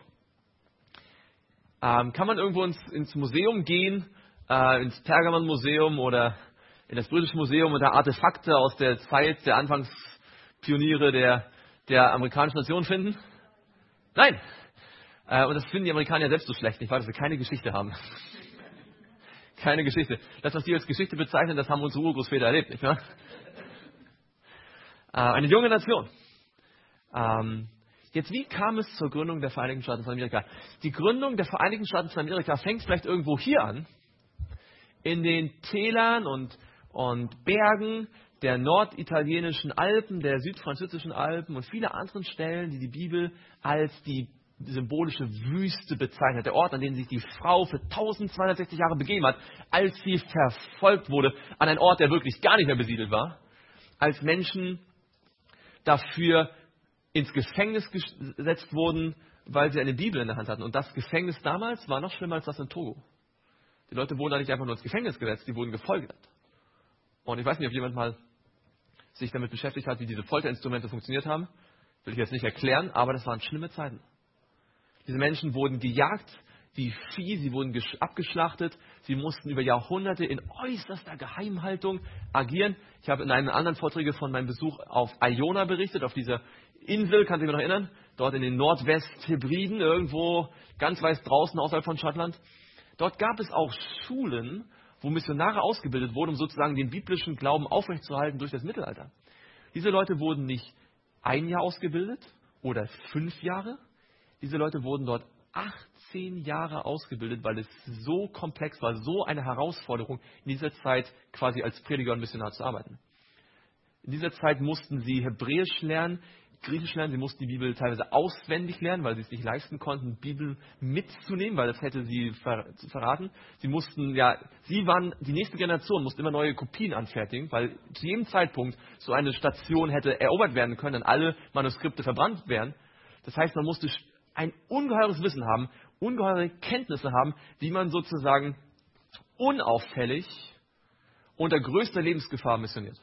[SPEAKER 1] Kann man irgendwo ins Museum gehen, ins Pergamon-Museum oder in das Britische Museum und da Artefakte aus der Zeit der Anfangspioniere der amerikanischen Nation finden? Nein. Und das finden die Amerikaner selbst so schlecht, nicht wahr, dass wir keine Geschichte haben. Keine Geschichte. Das, was die als Geschichte bezeichnen, das haben unsere Urgroßväter erlebt, nicht wahr? Eine junge Nation. Jetzt, wie kam es zur Gründung der Vereinigten Staaten von Amerika? Die Gründung der Vereinigten Staaten von Amerika fängt vielleicht irgendwo hier an, in den Tälern und Bergen der norditalienischen Alpen, der südfranzösischen Alpen und viele anderen Stellen, die die Bibel als die symbolische Wüste bezeichnet. Der Ort, an dem sich die Frau für 1260 Jahre begeben hat, als sie verfolgt wurde, an einen Ort, der wirklich gar nicht mehr besiedelt war, als Menschen dafür ins Gefängnis gesetzt wurden, weil sie eine Bibel in der Hand hatten. Und das Gefängnis damals war noch schlimmer als das in Togo. Die Leute wurden da nicht einfach nur ins Gefängnis gesetzt, die wurden gefoltert. Und ich weiß nicht, ob jemand mal sich damit beschäftigt hat, wie diese Folterinstrumente funktioniert haben. Will ich jetzt nicht erklären, aber das waren schlimme Zeiten. Diese Menschen wurden gejagt wie Vieh, sie wurden abgeschlachtet, sie mussten über Jahrhunderte in äußerster Geheimhaltung agieren. Ich habe in einem anderen Vorträge von meinem Besuch auf Iona berichtet, auf dieser Insel, kann sich noch erinnern, dort in den Nordwesthebriden, irgendwo ganz weit draußen außerhalb von Schottland. Dort gab es auch Schulen, wo Missionare ausgebildet wurden, um sozusagen den biblischen Glauben aufrechtzuerhalten durch das Mittelalter. Diese Leute wurden nicht 1 Jahr ausgebildet oder 5 Jahre. Diese Leute wurden dort 18 Jahre ausgebildet, weil es so komplex war, so eine Herausforderung, in dieser Zeit quasi als Prediger und Missionar zu arbeiten. In dieser Zeit mussten sie Hebräisch lernen, Griechisch lernen, sie mussten die Bibel teilweise auswendig lernen, weil sie es nicht leisten konnten, Bibel mitzunehmen, weil das hätte sie verraten. Sie waren, die nächste Generation musste immer neue Kopien anfertigen, weil zu jedem Zeitpunkt so eine Station hätte erobert werden können, dann alle Manuskripte verbrannt wären. Das heißt, man musste ein ungeheures Wissen haben, ungeheure Kenntnisse haben, wie man sozusagen unauffällig unter größter Lebensgefahr missioniert.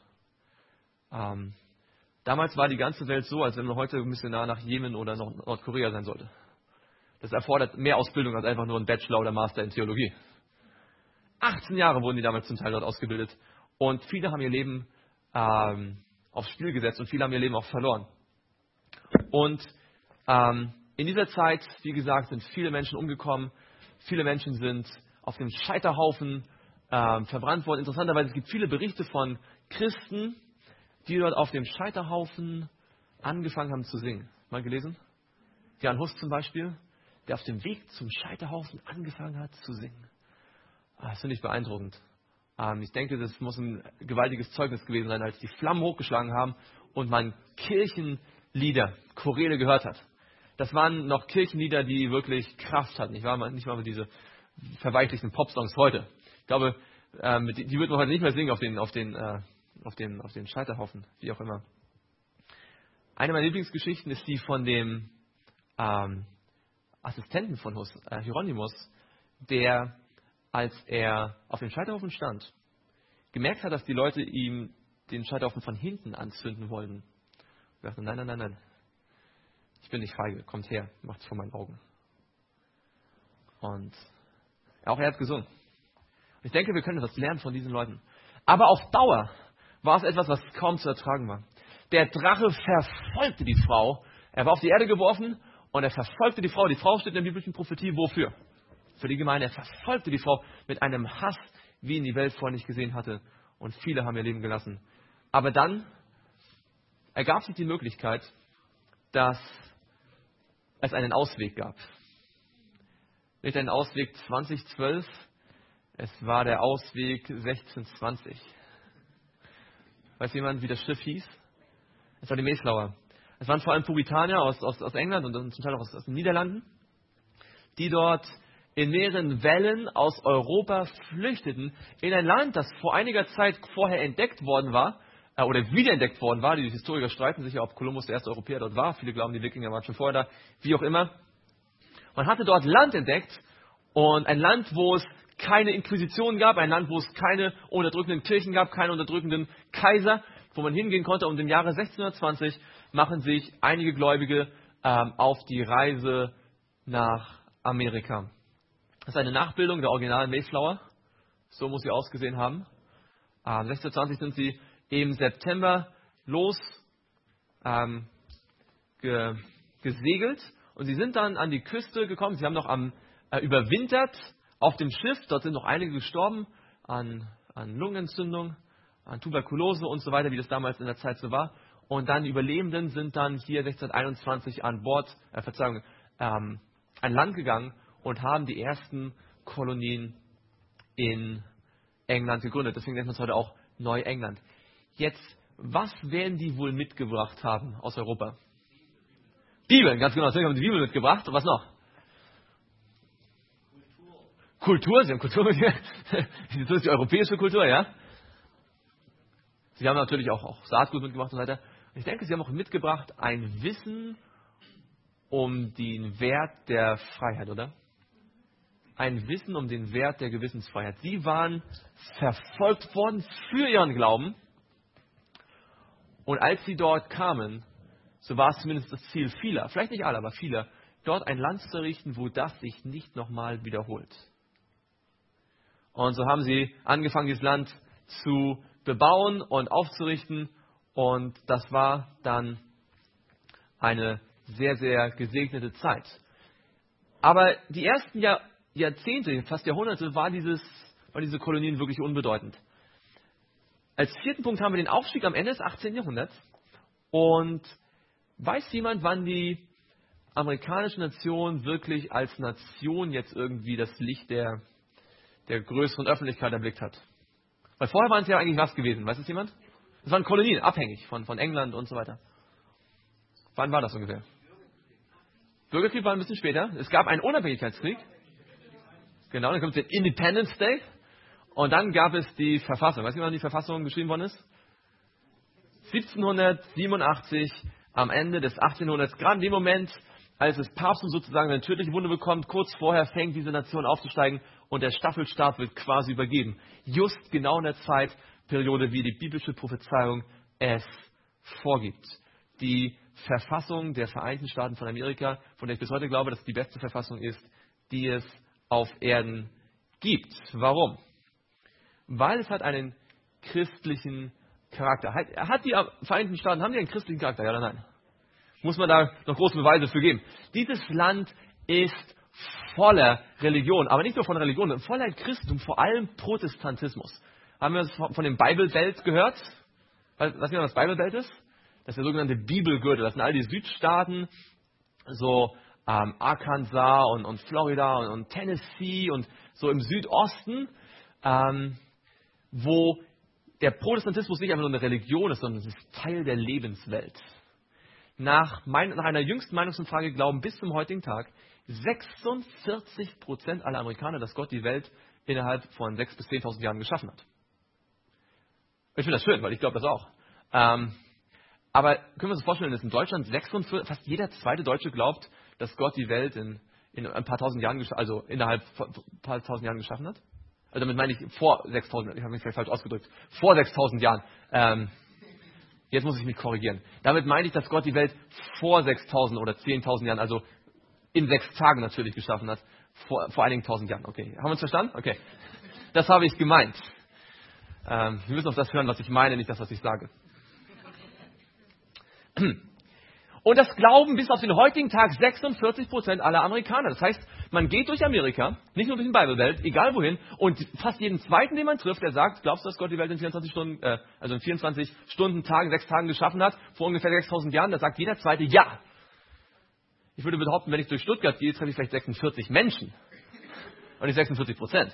[SPEAKER 1] Damals war die ganze Welt so, als wenn man heute Missionar nach Jemen oder Nordkorea sein sollte. Das erfordert mehr Ausbildung als einfach nur ein Bachelor oder Master in Theologie. 18 Jahre wurden die damals zum Teil dort ausgebildet. Und viele haben ihr Leben aufs Spiel gesetzt und viele haben ihr Leben auch verloren. Und in dieser Zeit, wie gesagt, sind viele Menschen umgekommen. Viele Menschen sind auf dem Scheiterhaufen verbrannt worden. Interessanterweise, es gibt viele Berichte von Christen, die dort auf dem Scheiterhaufen angefangen haben zu singen. Mal gelesen? Jan Hus zum Beispiel, der auf dem Weg zum Scheiterhaufen angefangen hat zu singen. Das finde ich beeindruckend. Ich denke, das muss ein gewaltiges Zeugnis gewesen sein, als die Flammen hochgeschlagen haben und man Kirchenlieder, Choräle gehört hat. Das waren noch Kirchenlieder, die wirklich Kraft hatten. Nicht mal diese verweichlichten Popsongs heute. Ich glaube, die wird man heute nicht mehr singen auf den Scheiterhaufen, wie auch immer. Eine meiner Lieblingsgeschichten ist die von dem Assistenten von Hus, Hieronymus, der, als er auf dem Scheiterhaufen stand, gemerkt hat, dass die Leute ihm den Scheiterhaufen von hinten anzünden wollten. Er dachte, nein. Ich bin nicht feige, kommt her, macht's vor meinen Augen. Und auch er hat gesungen. Und ich denke, wir können etwas lernen von diesen Leuten. Aber auf Dauer war es etwas, was kaum zu ertragen war. Der Drache verfolgte die Frau. Er war auf die Erde geworfen und er verfolgte die Frau. Die Frau steht in der biblischen Prophetie wofür? Für die Gemeinde. Er verfolgte die Frau mit einem Hass, wie ihn die Welt vorher nicht gesehen hatte. Und viele haben ihr Leben gelassen. Aber dann ergab sich die Möglichkeit, dass es einen Ausweg gab. Nicht einen Ausweg 2012, es war der Ausweg 1620. Weiß jemand, wie das Schiff hieß? Es war die Mayflower. Es waren vor allem Puritanier aus England und zum Teil auch aus den Niederlanden, die dort in mehreren Wellen aus Europa flüchteten in ein Land, das vor einiger Zeit vorher entdeckt worden war, oder wiederentdeckt worden war. Die Historiker streiten sich ja, ob Kolumbus der erste Europäer dort war. Viele glauben, die Wikinger waren schon vorher da. Wie auch immer. Man hatte dort Land entdeckt und ein Land, wo es keine Inquisition gab, ein Land, wo es keine unterdrückenden Kirchen gab, keine unterdrückenden Kaiser, wo man hingehen konnte. Und im Jahre 1620 machen sich einige Gläubige auf die Reise nach Amerika. Das ist eine Nachbildung der originalen Mayflower. So muss sie ausgesehen haben. 1620 sind sie im September gesegelt und sie sind dann an die Küste gekommen. Sie haben noch überwintert auf dem Schiff. Dort sind noch einige gestorben an Lungenentzündung, an Tuberkulose und so weiter, wie das damals in der Zeit so war. Und dann die Überlebenden sind dann hier 1621 an Land gegangen und haben die ersten Kolonien in England gegründet. Deswegen nennt man es heute auch Neuengland. Jetzt, was werden die wohl mitgebracht haben aus Europa? Bibeln, ganz genau. Deswegen haben sie die Bibel mitgebracht. Und was noch? Kultur. Sie haben Kultur mitgebracht. Das ist die europäische Kultur, ja? Sie haben natürlich auch Saatgut mitgebracht und so weiter. Und ich denke, sie haben auch mitgebracht ein Wissen um den Wert der Freiheit, oder? Ein Wissen um den Wert der Gewissensfreiheit. Sie waren verfolgt worden für ihren Glauben. Und als sie dort kamen, so war es zumindest das Ziel vieler, vielleicht nicht aller, aber vieler, dort ein Land zu errichten, wo das sich nicht nochmal wiederholt. Und so haben sie angefangen, dieses Land zu bebauen und aufzurichten. Und das war dann eine sehr, sehr gesegnete Zeit. Aber die ersten Jahrzehnte, fast Jahrhunderte, waren diese Kolonien wirklich unbedeutend. Als vierten Punkt haben wir den Aufstieg am Ende des 18. Jahrhunderts. Und weiß jemand, wann die amerikanische Nation wirklich als Nation jetzt irgendwie das Licht der größeren Öffentlichkeit erblickt hat? Weil vorher waren es ja eigentlich was gewesen, weiß es jemand? Es waren Kolonien, abhängig von England und so weiter. Wann war das ungefähr? Bürgerkrieg war ein bisschen später. Es gab einen Unabhängigkeitskrieg. Genau, dann kommt der Independence Day. Und dann gab es die Verfassung. Weißt du, wann die Verfassung geschrieben worden ist? 1787, am Ende des 18. Jahrhunderts. Gerade in dem Moment, als das Papsttum sozusagen eine tödliche Wunde bekommt, kurz vorher fängt diese Nation aufzusteigen und der Staffelstab wird quasi übergeben. Just genau in der Zeitperiode, wie die biblische Prophezeiung es vorgibt. Die Verfassung der Vereinigten Staaten von Amerika, von der ich bis heute glaube, dass es die beste Verfassung ist, die es auf Erden gibt. Warum? Weil es hat einen christlichen Charakter. Hat die Vereinigten Staaten, haben die einen christlichen Charakter, ja oder nein? Muss man da noch große Beweise für geben. Dieses Land ist voller Religion, aber nicht nur von Religion, sondern voller Christentum, vor allem Protestantismus. Haben wir das von dem Bible Belt gehört? Weißt du, was Bible Belt ist? Das ist der sogenannte Bibelgürtel. Das sind all die Südstaaten, so Arkansas und Florida und Tennessee und so im Südosten, wo der Protestantismus nicht einfach nur eine Religion ist, sondern es ist Teil der Lebenswelt. Nach einer jüngsten Meinungsumfrage glauben bis zum heutigen Tag 46% aller Amerikaner, dass Gott die Welt innerhalb von 6.000 bis 10.000 Jahren geschaffen hat. Ich finde das schön, weil ich glaube das auch. Aber können wir uns vorstellen, dass in Deutschland fast jeder zweite Deutsche glaubt, dass Gott die Welt in ein paar tausend Jahren, also innerhalb von ein paar tausend Jahren geschaffen hat? Also damit meine ich vor 6.000, ich habe mich vielleicht falsch ausgedrückt, vor 6.000 Jahren. Jetzt muss ich mich korrigieren. Damit meine ich, dass Gott die Welt vor 6.000 oder 10.000 Jahren, also in 6 Tagen natürlich geschaffen hat, vor einigen tausend Jahren. Okay, haben wir uns verstanden? Okay, das habe ich gemeint. Wir müssen auf das hören, was ich meine, nicht das, was ich sage. Und das glauben bis auf den heutigen Tag 46% aller Amerikaner. Das heißt, man geht durch Amerika, nicht nur durch die Bible Belt, egal wohin, und fast jeden Zweiten, den man trifft, der sagt, glaubst du, dass Gott die Welt in 24 Stunden, also in 24 Stunden, Tagen, 6 Tagen geschaffen hat, vor ungefähr 6.000 Jahren? Da sagt jeder Zweite ja. Ich würde behaupten, wenn ich durch Stuttgart gehe, treffe ich vielleicht 46 Menschen. Und nicht 46%.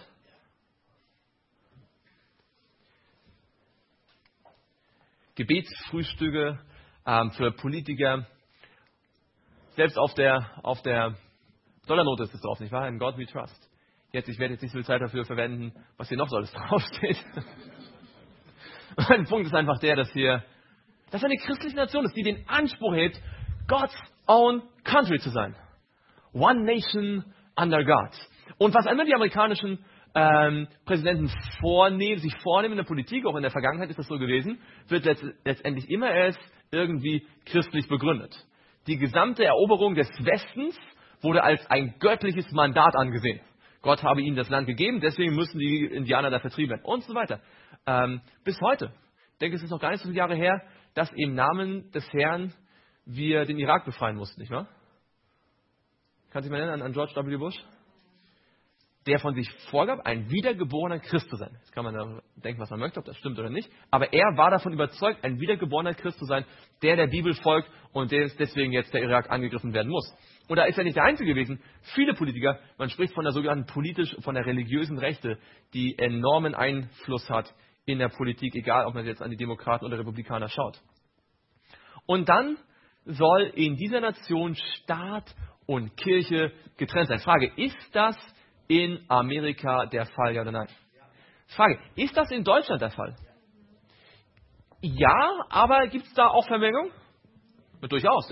[SPEAKER 1] Gebetsfrühstücke für Politiker. Selbst auf der Dollarnote ist es drauf, nicht wahr? In God we trust. Ich werde jetzt nicht so viel Zeit dafür verwenden, was hier noch so alles draufsteht. Mein Punkt ist einfach der, dass eine christliche Nation ist, die den Anspruch hebt, God's own country zu sein. One nation under God. Und was immer die amerikanischen Präsidenten sich vornehmen in der Politik, auch in der Vergangenheit ist das so gewesen, wird letztendlich immer erst irgendwie christlich begründet. Die gesamte Eroberung des Westens wurde als ein göttliches Mandat angesehen. Gott habe ihnen das Land gegeben, deswegen müssen die Indianer da vertrieben werden und so weiter. Bis heute. Ich denke, es ist noch gar nicht so viele Jahre her, dass im Namen des Herrn wir den Irak befreien mussten, nicht wahr? Kannst du dich mal erinnern an George W. Bush? Der von sich vorgab, ein wiedergeborener Christ zu sein. Jetzt kann man da denken, was man möchte, ob das stimmt oder nicht. Aber er war davon überzeugt, ein wiedergeborener Christ zu sein, der Bibel folgt und deswegen jetzt der Irak angegriffen werden muss. Und da ist er nicht der Einzige gewesen. Viele Politiker, man spricht von der sogenannten von der religiösen Rechte, die enormen Einfluss hat in der Politik, egal ob man jetzt an die Demokraten oder Republikaner schaut. Und dann soll in dieser Nation Staat und Kirche getrennt sein. Frage, ist das in Amerika der Fall, ja oder nein? Frage, ist das in Deutschland der Fall? Ja, aber gibt es da auch Vermengung? Durchaus.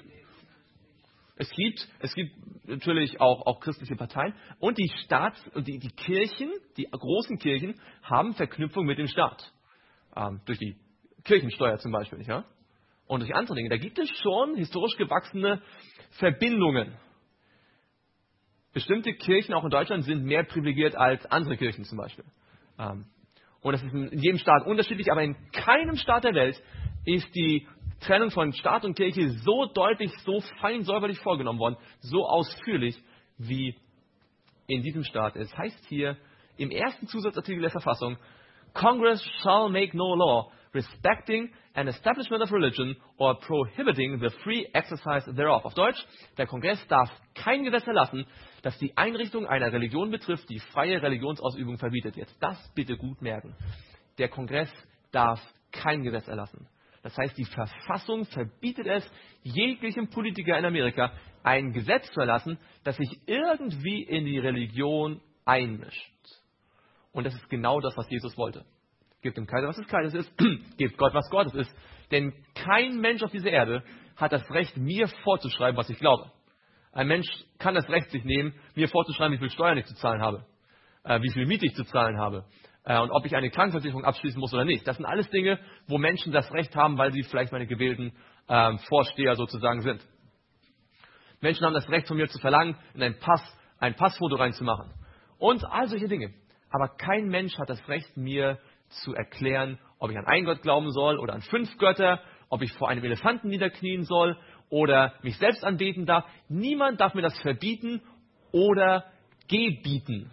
[SPEAKER 1] Es gibt natürlich auch christliche Parteien und die Kirchen, die großen Kirchen, haben Verknüpfung mit dem Staat. Durch die Kirchensteuer zum Beispiel, nicht wahr? Und durch andere Dinge. Da gibt es schon historisch gewachsene Verbindungen. Bestimmte Kirchen, auch in Deutschland, sind mehr privilegiert als andere Kirchen zum Beispiel. Und das ist in jedem Staat unterschiedlich, aber in keinem Staat der Welt ist die Trennung von Staat und Kirche so deutlich, so fein säuberlich vorgenommen worden, so ausführlich wie in diesem Staat. Es heißt hier im ersten Zusatzartikel der Verfassung, Congress shall make no law respecting an establishment of religion or prohibiting the free exercise thereof. Auf Deutsch, der Kongress darf kein Gesetz erlassen, das die Einrichtung einer Religion betrifft, die freie Religionsausübung verbietet. Jetzt das bitte gut merken. Der Kongress darf kein Gesetz erlassen. Das heißt, die Verfassung verbietet es, jeglichem Politiker in Amerika ein Gesetz zu erlassen, das sich irgendwie in die Religion einmischt. Und das ist genau das, was Jesus wollte. Gebt dem Kaiser, was des Kaisers ist, gebt Gott, was Gottes ist. Denn kein Mensch auf dieser Erde hat das Recht, mir vorzuschreiben, was ich glaube. Ein Mensch kann das Recht sich nehmen, mir vorzuschreiben, wie viel Steuern ich zu zahlen habe, wie viel Miete ich zu zahlen habe und ob ich eine Krankenversicherung abschließen muss oder nicht. Das sind alles Dinge, wo Menschen das Recht haben, weil sie vielleicht meine gewählten Vorsteher sozusagen sind. Menschen haben das Recht von mir zu verlangen, in ein Passfoto reinzumachen und all solche Dinge. Aber kein Mensch hat das Recht, mir zu erklären, ob ich an einen Gott glauben soll oder an 5 Götter, ob ich vor einem Elefanten niederknien soll oder mich selbst anbeten darf. Niemand darf mir das verbieten oder gebieten.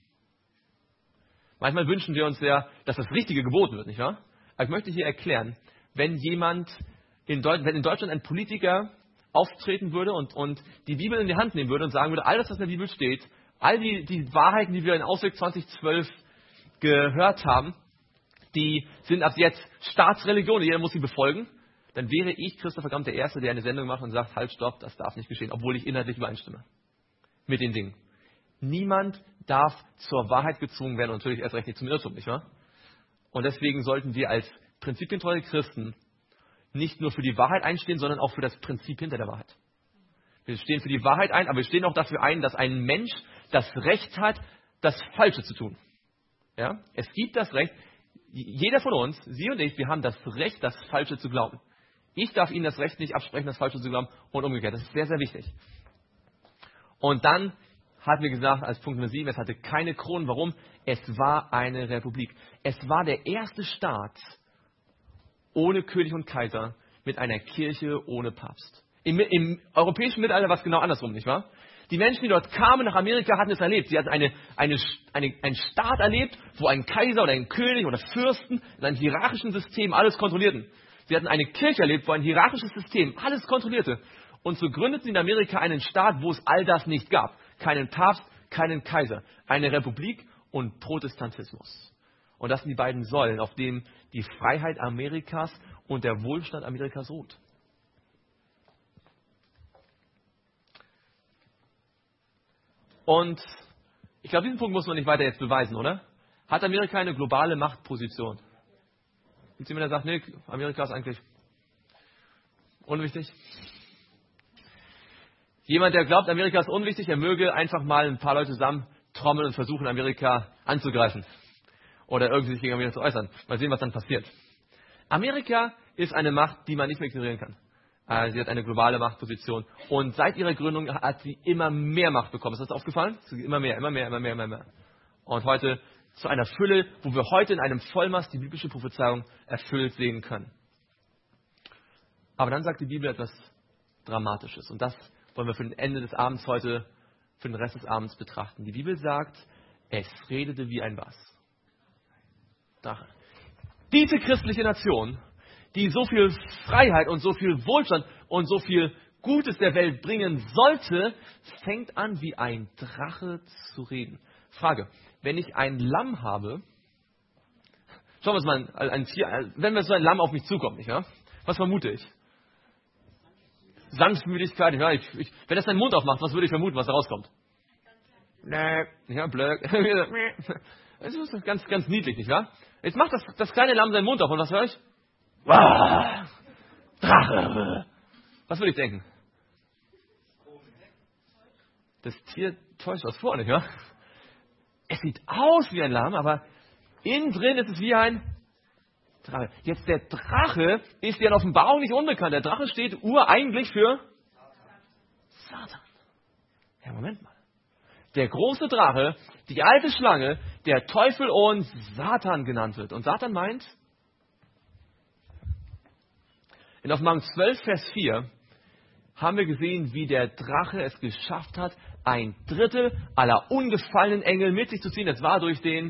[SPEAKER 1] Manchmal wünschen wir uns ja, dass das Richtige geboten wird, nicht wahr? Aber ich möchte hier erklären, wenn in Deutschland ein Politiker auftreten würde und die Bibel in die Hand nehmen würde und sagen würde, all das, was in der Bibel steht, all die Wahrheiten, die wir in Ausweg 2012 gehört haben, die sind ab jetzt Staatsreligion, jeder muss sie befolgen, dann wäre ich, Christopher Gramm, der Erste, der eine Sendung macht und sagt, halt, stopp, das darf nicht geschehen, obwohl ich inhaltlich übereinstimme mit den Dingen. Niemand darf zur Wahrheit gezwungen werden und natürlich erst recht nicht zum Irrtum, nicht wahr? Und deswegen sollten wir als prinzipientreue Christen nicht nur für die Wahrheit einstehen, sondern auch für das Prinzip hinter der Wahrheit. Wir stehen für die Wahrheit ein, aber wir stehen auch dafür ein, dass ein Mensch das Recht hat, das Falsche zu tun. Ja? Es gibt das Recht, jeder von uns, Sie und ich, wir haben das Recht, das Falsche zu glauben. Ich darf Ihnen das Recht nicht absprechen, das Falsche zu glauben und umgekehrt. Das ist sehr, sehr wichtig. Und dann hatten wir gesagt, als Punkt Nummer 7, es hatte keine Kronen. Warum? Es war eine Republik. Es war der erste Staat ohne König und Kaiser mit einer Kirche ohne Papst. Im europäischen Mittelalter war es genau andersrum, nicht wahr? Die Menschen, die dort kamen nach Amerika, hatten es erlebt. Sie hatten einen Staat erlebt, wo ein Kaiser oder ein König oder Fürsten in einem hierarchischen System alles kontrollierten. Sie hatten eine Kirche erlebt, wo ein hierarchisches System alles kontrollierte. Und so gründeten sie in Amerika einen Staat, wo es all das nicht gab. Keinen Papst, keinen Kaiser. Eine Republik und Protestantismus. Und das sind die beiden Säulen, auf denen die Freiheit Amerikas und der Wohlstand Amerikas ruht. Und ich glaube, diesen Punkt muss man nicht weiter jetzt beweisen, oder? Hat Amerika eine globale Machtposition? Gibt es jemand, der sagt, nee, Amerika ist eigentlich unwichtig? Jemand, der glaubt, Amerika ist unwichtig, er möge einfach mal ein paar Leute zusammen trommeln und versuchen, Amerika anzugreifen. Oder irgendwie sich gegen Amerika zu äußern. Mal sehen, was dann passiert. Amerika ist eine Macht, die man nicht mehr ignorieren kann. Sie hat eine globale Machtposition. Und seit ihrer Gründung hat sie immer mehr Macht bekommen. Ist das aufgefallen? Immer mehr, immer mehr, immer mehr, immer mehr. Und heute zu einer Fülle, wo wir heute in einem Vollmaß die biblische Prophezeiung erfüllt sehen können. Aber dann sagt die Bibel etwas Dramatisches. Und das wollen wir für den Ende des Abends heute, für den Rest des Abends betrachten. Die Bibel sagt, es redete wie ein was? Drache. Diese christliche Nation, die so viel Freiheit und so viel Wohlstand und so viel Gutes der Welt bringen sollte, fängt an, wie ein Drache zu reden. Frage, wenn ich ein Lamm habe, schauen wir uns mal ein Tier, wenn so ein Lamm auf mich zukommt, nicht wahr? Was vermute ich? Sanftmütigkeit, ja, wenn das seinen Mund aufmacht, was würde ich vermuten, was da rauskommt? Ja, blöd. Das ist ganz, ganz niedlich, nicht wahr? Jetzt macht das kleine Lamm seinen Mund auf und was höre ich? Drache. Was würde ich denken? Das Tier täuscht was vor, nicht wahr? Es sieht aus wie ein Lamm, aber innen drin ist es wie ein Drache. Jetzt der Drache ist ja in Offenbarung nicht unbekannt. Der Drache steht ureigentlich für Satan. Ja, Moment mal. Der große Drache, die alte Schlange, der Teufel und Satan genannt wird. Und Satan meint, in Offenbarung 12, Vers 4, haben wir gesehen, wie der Drache es geschafft hat, 1/3 aller ungefallenen Engel mit sich zu ziehen. Das war durch den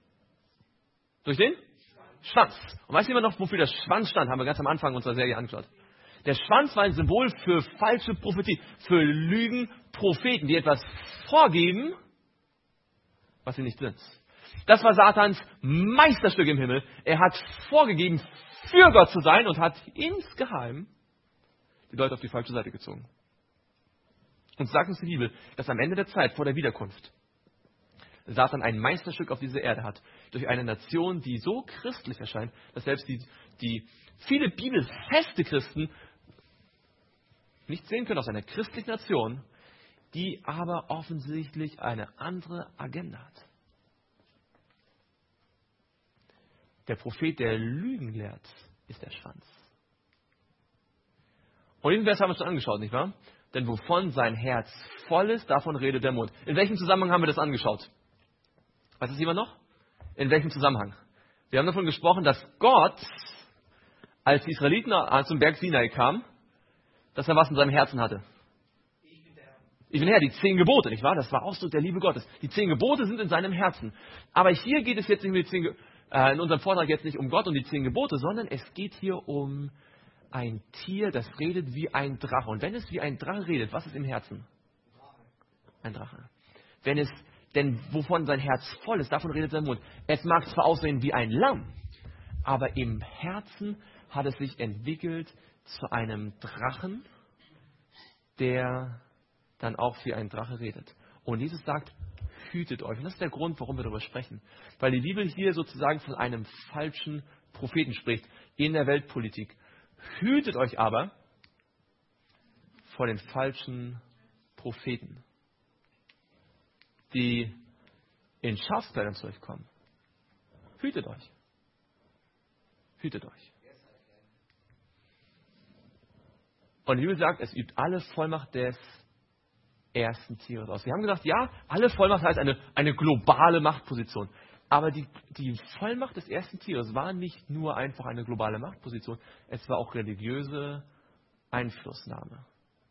[SPEAKER 1] Schwanz. Und weißt du immer noch, wofür der Schwanz stand? Haben wir ganz am Anfang unserer Serie angeschaut. Der Schwanz war ein Symbol für falsche Prophetie, für Lügenpropheten, die etwas vorgeben, was sie nicht sind. Das war Satans Meisterstück im Himmel. Er hat vorgegeben, für Gott zu sein und hat insgeheim die Leute auf die falsche Seite gezogen. Und sagt uns die Bibel, dass am Ende der Zeit, vor der Wiederkunft, Satan ein Meisterstück auf dieser Erde hat, durch eine Nation, die so christlich erscheint, dass selbst die viele bibelfeste Christen nicht sehen können aus einer christlichen Nation, die aber offensichtlich eine andere Agenda hat. Der Prophet, der Lügen lehrt, ist der Schwanz. Und diesen Vers haben wir schon angeschaut, nicht wahr? Denn wovon sein Herz voll ist, davon redet der Mund. In welchem Zusammenhang haben wir das angeschaut? Weiß es jemand noch? In welchem Zusammenhang? Wir haben davon gesprochen, dass Gott, als die Israeliten zum Berg Sinai kamen, dass er was in seinem Herzen hatte. Ich bin der Herr, die 10 Gebote, nicht wahr? Das war Ausdruck der Liebe Gottes. Die 10 Gebote sind in seinem Herzen. Aber hier geht es jetzt nicht in unserem Vortrag jetzt nicht um Gott und die 10 Gebote, sondern es geht hier um ein Tier, das redet wie ein Drache. Und wenn es wie ein Drache redet, was ist im Herzen? Ein Drache. Denn wovon sein Herz voll ist, davon redet sein Mund. Es mag zwar aussehen wie ein Lamm, aber im Herzen hat es sich entwickelt zu einem Drachen, der dann auch wie ein Drache redet. Und Jesus sagt, hütet euch. Und das ist der Grund, warum wir darüber sprechen. Weil die Bibel hier sozusagen von einem falschen Propheten spricht in der Weltpolitik. Hütet euch aber vor den falschen Propheten, die in Schafskleidern zu euch kommen. Hütet euch. Hütet euch. Und die Bibel sagt, es übt alle Vollmacht des ersten Tieres aus. Wir haben gesagt, ja, alle Vollmacht heißt eine globale Machtposition. Aber die Vollmacht des ersten Tieres war nicht nur einfach eine globale Machtposition, es war auch religiöse Einflussnahme.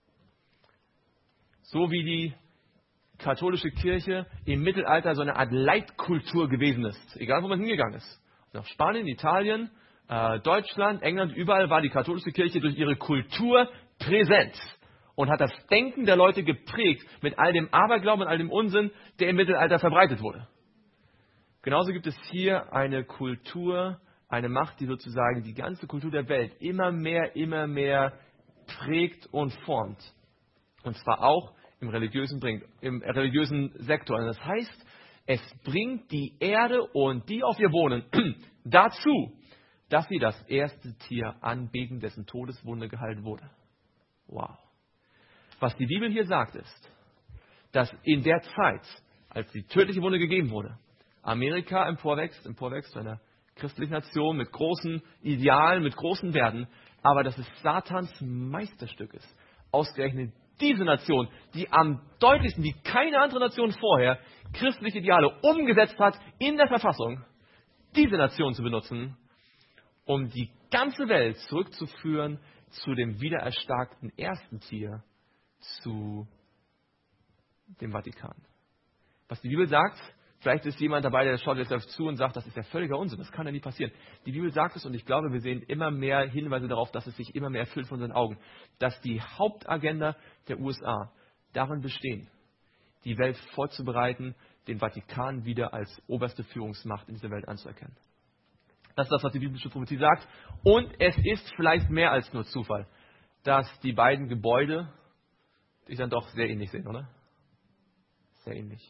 [SPEAKER 1] So wie die katholische Kirche im Mittelalter so eine Art Leitkultur gewesen ist, egal wo man hingegangen ist. Nach Spanien, Italien, Deutschland, England, überall war die katholische Kirche durch ihre Kultur präsent und hat das Denken der Leute geprägt mit all dem Aberglauben und all dem Unsinn, der im Mittelalter verbreitet wurde. Genauso gibt es hier eine Kultur, eine Macht, die sozusagen die ganze Kultur der Welt immer mehr prägt und formt. Und zwar auch im religiösen Sektor. Und das heißt, es bringt die Erde und die auf ihr wohnen dazu, dass sie das erste Tier anbeten, dessen Todeswunde geheilt wurde. Wow. Was die Bibel hier sagt ist, dass in der Zeit, als die tödliche Wunde gegeben wurde, Amerika emporwächst zu einer christlichen Nation mit großen Idealen, mit großen Werten, aber dass es Satans Meisterstück ist. Ausgerechnet diese Nation, die am deutlichsten, wie keine andere Nation vorher, christliche Ideale umgesetzt hat in der Verfassung, diese Nation zu benutzen, um die ganze Welt zurückzuführen zu dem wiedererstarkten ersten Tier, zu dem Vatikan. Was die Bibel sagt, vielleicht ist jemand dabei, der schaut jetzt zu und sagt, das ist ja völliger Unsinn, das kann ja nie passieren. Die Bibel sagt es und ich glaube, wir sehen immer mehr Hinweise darauf, dass es sich immer mehr erfüllt vor unseren Augen, dass die Hauptagenda der USA darin bestehen, die Welt vorzubereiten, den Vatikan wieder als oberste Führungsmacht in dieser Welt anzuerkennen. Das ist das, was die biblische Prophetie sagt. Und es ist vielleicht mehr als nur Zufall, dass die beiden Gebäude sich dann doch sehr ähnlich sehen, oder? Sehr ähnlich.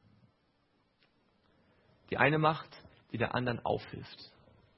[SPEAKER 1] Die eine Macht, die der anderen aufhilft.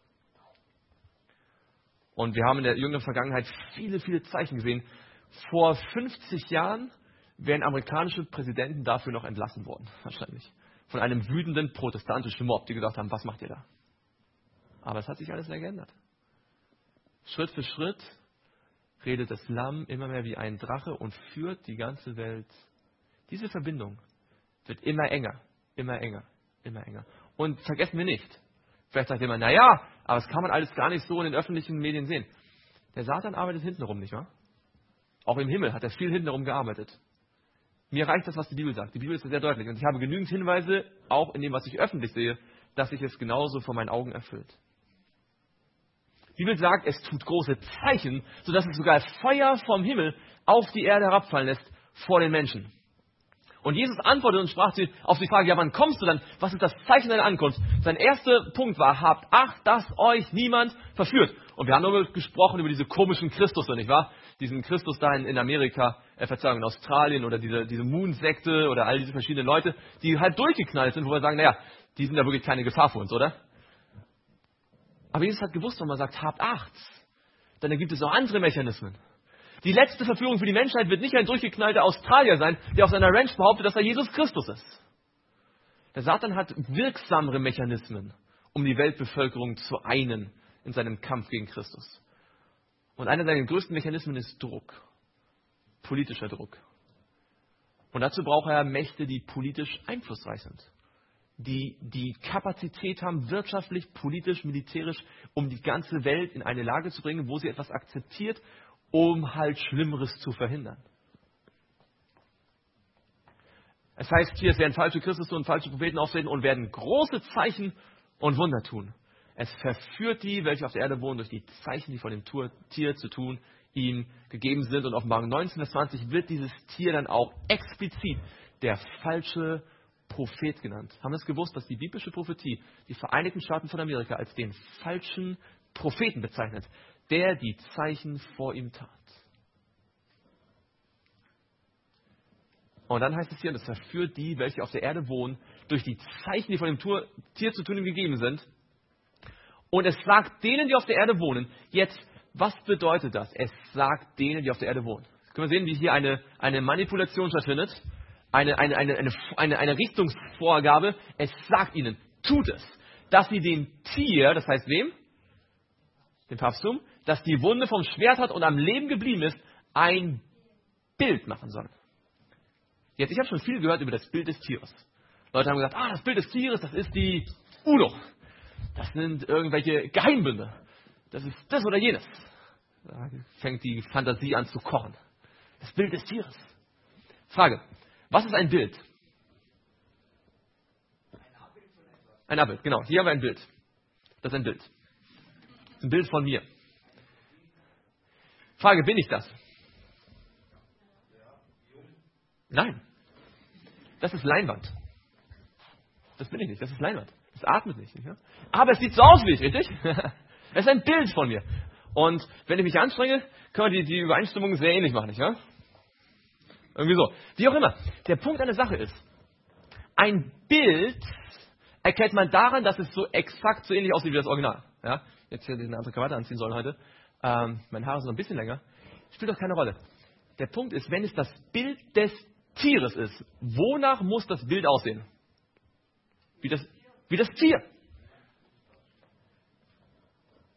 [SPEAKER 1] Und wir haben in der jüngeren Vergangenheit viele, viele Zeichen gesehen. Vor 50 Jahren wären amerikanische Präsidenten dafür noch entlassen worden, wahrscheinlich. Von einem wütenden protestantischen Mob, die gesagt haben, was macht ihr da? Aber es hat sich alles geändert. Schritt für Schritt redet das Lamm immer mehr wie ein Drache und führt die ganze Welt. Diese Verbindung wird immer enger, immer enger, immer enger. Und vergessen wir nicht, vielleicht sagt jemand, naja, aber das kann man alles gar nicht so in den öffentlichen Medien sehen. Der Satan arbeitet hintenrum, nicht wahr? Auch im Himmel hat er viel hintenrum gearbeitet. Mir reicht das, was die Bibel sagt. Die Bibel ist sehr deutlich. Und ich habe genügend Hinweise, auch in dem, was ich öffentlich sehe, dass sich es genauso vor meinen Augen erfüllt. Die Bibel sagt, es tut große Zeichen, sodass es sogar Feuer vom Himmel auf die Erde herabfallen lässt vor den Menschen. Und Jesus antwortete und sprach auf die Frage, ja, wann kommst du dann? Was ist das Zeichen deiner Ankunft? Sein erster Punkt war, habt Acht, dass euch niemand verführt. Und wir haben darüber gesprochen, über diese komischen Christusse, nicht wahr? Diesen Christus da in Amerika, Verzeihung, in Australien oder diese Moon-Sekte oder all diese verschiedenen Leute, die halt durchgeknallt sind, wo wir sagen, naja, die sind ja wirklich keine Gefahr für uns, oder? Aber Jesus hat gewusst, wenn man sagt, habt Acht, dann gibt es auch andere Mechanismen. Die letzte Verführung für die Menschheit wird nicht ein durchgeknallter Australier sein, der auf seiner Ranch behauptet, dass er Jesus Christus ist. Der Satan hat wirksamere Mechanismen, um die Weltbevölkerung zu einen in seinem Kampf gegen Christus. Und einer seiner größten Mechanismen ist Druck. Politischer Druck. Und dazu braucht er Mächte, die politisch einflussreich sind. Die Kapazität haben, wirtschaftlich, politisch, militärisch, um die ganze Welt in eine Lage zu bringen, wo sie etwas akzeptiert, um halt Schlimmeres zu verhindern. Es heißt hier, es werden falsche Christus und falsche Propheten auftreten und werden große Zeichen und Wunder tun. Es verführt die, welche auf der Erde wohnen, durch die Zeichen, die von dem Tier zu tun, ihm gegeben sind. Und Offenbarung 19, Vers 20 wird dieses Tier dann auch explizit der falsche Prophet genannt. Haben wir es gewusst, dass die biblische Prophetie die Vereinigten Staaten von Amerika als den falschen Propheten bezeichnet, der die Zeichen vor ihm tat. Und dann heißt es hier, das verführt die, welche auf der Erde wohnen, durch die Zeichen, die von dem Tier zu tun ihm gegeben sind. Und es sagt denen, die auf der Erde wohnen, jetzt, was bedeutet das? Es sagt denen, die auf der Erde wohnen. Jetzt können wir sehen, wie hier eine Manipulation stattfindet, eine Richtungsvorgabe. Es sagt ihnen, tut es, dass sie dem Tier, das heißt wem? Dem Papsttum, das die Wunde vom Schwert hat und am Leben geblieben ist, ein Bild machen sollen. Jetzt, ich habe schon viel gehört über das Bild des Tieres. Leute haben gesagt, das Bild des Tieres, das ist die UNO. Das sind irgendwelche Geheimbünde. Das ist das oder jenes. Da fängt die Fantasie an zu kochen. Das Bild des Tieres. Frage, was ist ein Bild? Ein Abbild, genau. Hier haben wir ein Bild. Das ist ein Bild. Das ist ein Bild von mir. Frage, bin ich das? Nein. Das ist Leinwand. Das bin ich nicht, das ist Leinwand. Das atmet nicht. Ja? Aber es sieht so aus wie ich, richtig? Es ist ein Bild von mir. Und wenn ich mich anstrenge, können wir die Übereinstimmung sehr ähnlich machen, nicht wahr? Irgendwie so. Wie auch immer. Der Punkt an der Sache ist, ein Bild erkennt man daran, dass es so exakt so ähnlich aussieht wie das Original. Ja? Jetzt hier eine andere Krawatte anziehen sollen heute. Mein Haar ist noch ein bisschen länger. Spielt doch keine Rolle. Der Punkt ist, wenn es das Bild des Tieres ist, wonach muss das Bild aussehen? Wie das Tier.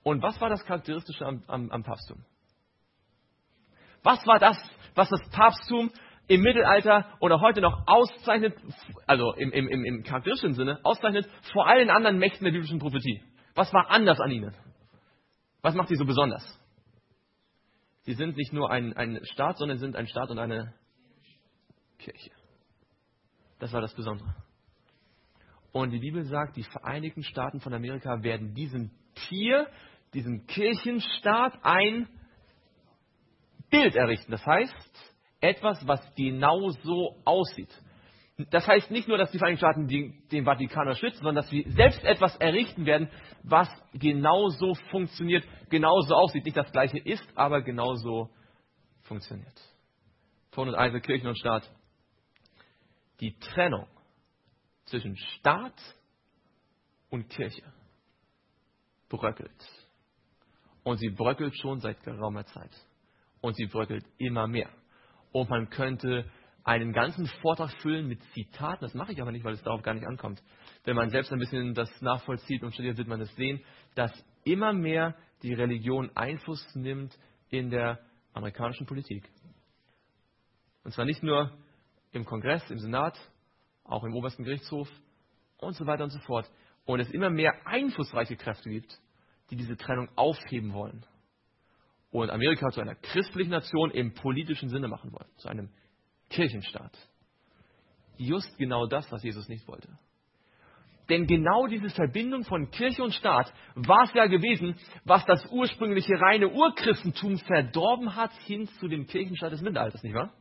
[SPEAKER 1] Und was war das Charakteristische am Papsttum? Was war das, was das Papsttum im Mittelalter oder heute noch auszeichnet, also im charakteristischen Sinne, auszeichnet vor allen anderen Mächten der biblischen Prophetie? Was war anders an ihnen? Was macht sie so besonders? Sie sind nicht nur ein Staat, sondern sind ein Staat und eine Kirche. Das war das Besondere. Und die Bibel sagt, die Vereinigten Staaten von Amerika werden diesem Kirchenstaat ein Bild errichten. Das heißt, etwas, was genau so aussieht. Das heißt nicht nur, dass die Vereinigten Staaten den Vatikan unterstützen, sondern dass sie selbst etwas errichten werden, was genauso funktioniert, genauso aussieht. Nicht das Gleiche ist, aber genauso funktioniert. Ton und Eise, Kirchen und Staat. Die Trennung zwischen Staat und Kirche bröckelt. Und sie bröckelt schon seit geraumer Zeit. Und sie bröckelt immer mehr. Und man könnte einen ganzen Vortrag füllen mit Zitaten. Das mache ich aber nicht, weil es darauf gar nicht ankommt. Wenn man selbst ein bisschen das nachvollzieht und studiert, wird man das sehen, dass immer mehr die Religion Einfluss nimmt in der amerikanischen Politik. Und zwar nicht nur im Kongress, im Senat, auch im obersten Gerichtshof und so weiter und so fort. Und es immer mehr einflussreiche Kräfte gibt, die diese Trennung aufheben wollen. Und Amerika zu einer christlichen Nation im politischen Sinne machen wollen. Zu einem Kirchenstaat. Just genau das, was Jesus nicht wollte. Denn genau diese Verbindung von Kirche und Staat war es ja gewesen, was das ursprüngliche reine Urchristentum verdorben hat hin zu dem Kirchenstaat des Mittelalters, nicht wahr?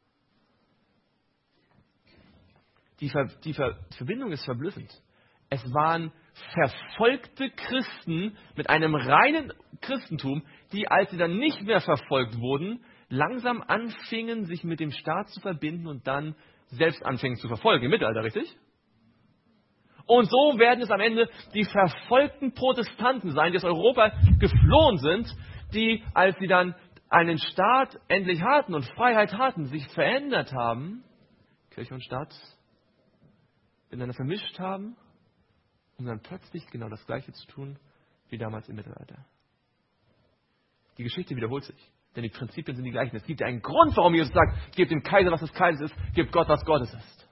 [SPEAKER 1] Die Verbindung ist verblüffend. Es waren verfolgte Christen mit einem reinen Christentum, die, als sie dann nicht mehr verfolgt wurden, langsam anfingen, sich mit dem Staat zu verbinden und dann selbst anfingen zu verfolgen. Im Mittelalter, richtig? Und so werden es am Ende die verfolgten Protestanten sein, die aus Europa geflohen sind, die, als sie dann einen Staat endlich hatten und Freiheit hatten, sich verändert haben, Kirche und Staat miteinander vermischt haben, um dann plötzlich genau das Gleiche zu tun wie damals im Mittelalter. Die Geschichte wiederholt sich, denn die Prinzipien sind die gleichen. Es gibt einen Grund, warum Jesus sagt, gebt dem Kaiser, was des Kaisers ist, gebt Gott, was Gottes ist.